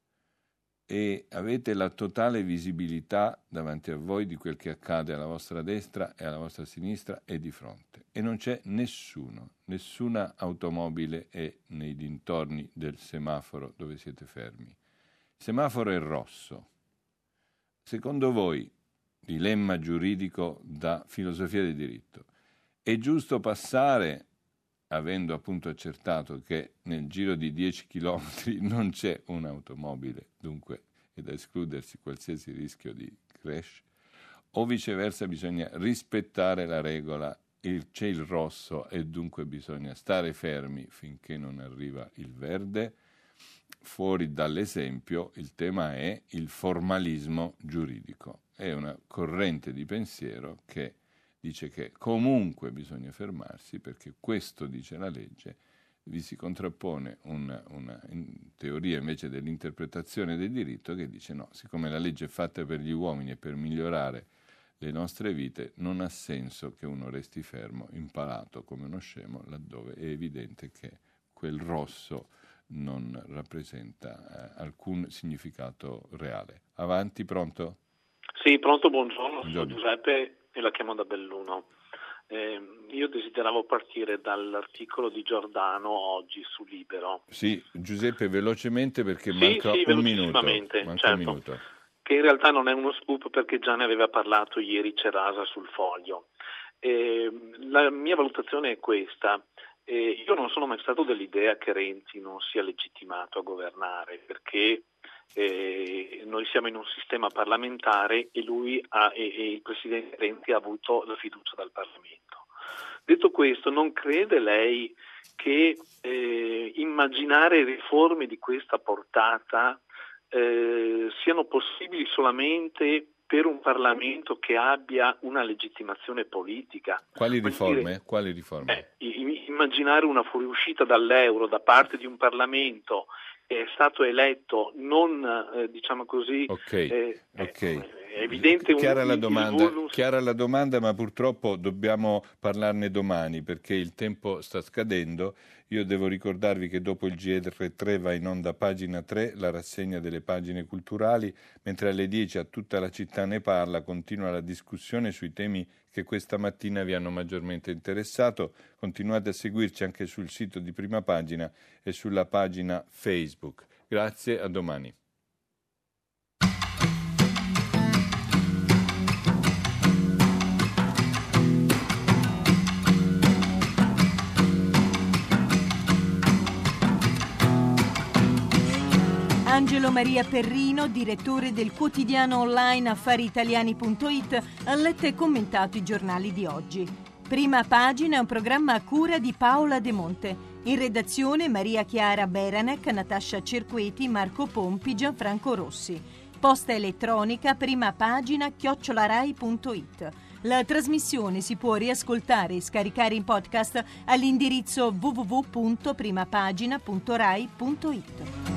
e avete la totale visibilità davanti a voi di quel che accade alla vostra destra e alla vostra sinistra e di fronte, e non c'è nessuno, nessuna automobile è nei dintorni del semaforo dove siete fermi. Il semaforo è rosso. Secondo voi, dilemma giuridico da filosofia del diritto, è giusto passare, avendo appunto accertato che nel giro di dieci chilometri non c'è un'automobile, dunque è da escludersi qualsiasi rischio di crash, o viceversa bisogna rispettare la regola, il, c'è il rosso e dunque bisogna stare fermi finché non arriva il verde? Fuori dall'esempio il tema è il formalismo giuridico, è una corrente di pensiero che dice che comunque bisogna fermarsi perché questo dice la legge. Vi si contrappone una, una in teoria invece dell'interpretazione del diritto che dice no, siccome la legge è fatta per gli uomini e per migliorare le nostre vite, non ha senso che uno resti fermo, impalato come uno scemo, laddove è evidente che quel rosso non rappresenta eh, alcun significato reale. Avanti, pronto? Sì, pronto, buongiorno, buongiorno. Sono Giuseppe e la chiamo da Belluno. Eh, io desideravo partire dall'articolo di Giordano oggi su Libero. Sì, Giuseppe, velocemente perché sì, manca sì, un minuto. Manca certo, un minuto. Che in realtà non è uno scoop perché già ne aveva parlato ieri Cerasa sul Foglio. Eh, la mia valutazione è questa. Eh, io non sono mai stato dell'idea che Renzi non sia legittimato a governare perché eh, noi siamo in un sistema parlamentare e lui ha, e, e il Presidente Renzi ha avuto la fiducia dal Parlamento. Detto questo, non crede lei che eh, immaginare riforme di questa portata eh, siano possibili solamente per un Parlamento che abbia una legittimazione politica? Quali riforme? Dire, Quali riforme? Eh, immaginare una fuoriuscita dall'euro da parte di un Parlamento che è stato eletto non, eh, diciamo così, okay, eh, okay. è evidente chiara un, la domanda, vulnus... chiara la domanda, ma purtroppo dobbiamo parlarne domani perché il tempo sta scadendo. Io devo ricordarvi che dopo il G R tre va in onda pagina tre, la rassegna delle pagine culturali, mentre alle dieci a Tutta la città ne parla, continua la discussione sui temi che questa mattina vi hanno maggiormente interessato. Continuate a seguirci anche sul sito di Prima Pagina e sulla pagina Facebook. Grazie, a domani. Angelo Maria Perrino, direttore del quotidiano online affari italiani punto it, ha letto e commentato i giornali di oggi. Prima Pagina è un programma a cura di Paola De Monte. In redazione Maria Chiara Beranec, Natascia Cerqueti, Marco Pompi, Gianfranco Rossi. Posta elettronica prima pagina chiocciolarai punto it. La trasmissione si può riascoltare e scaricare in podcast all'indirizzo w w w punto primapagina punto rai punto it.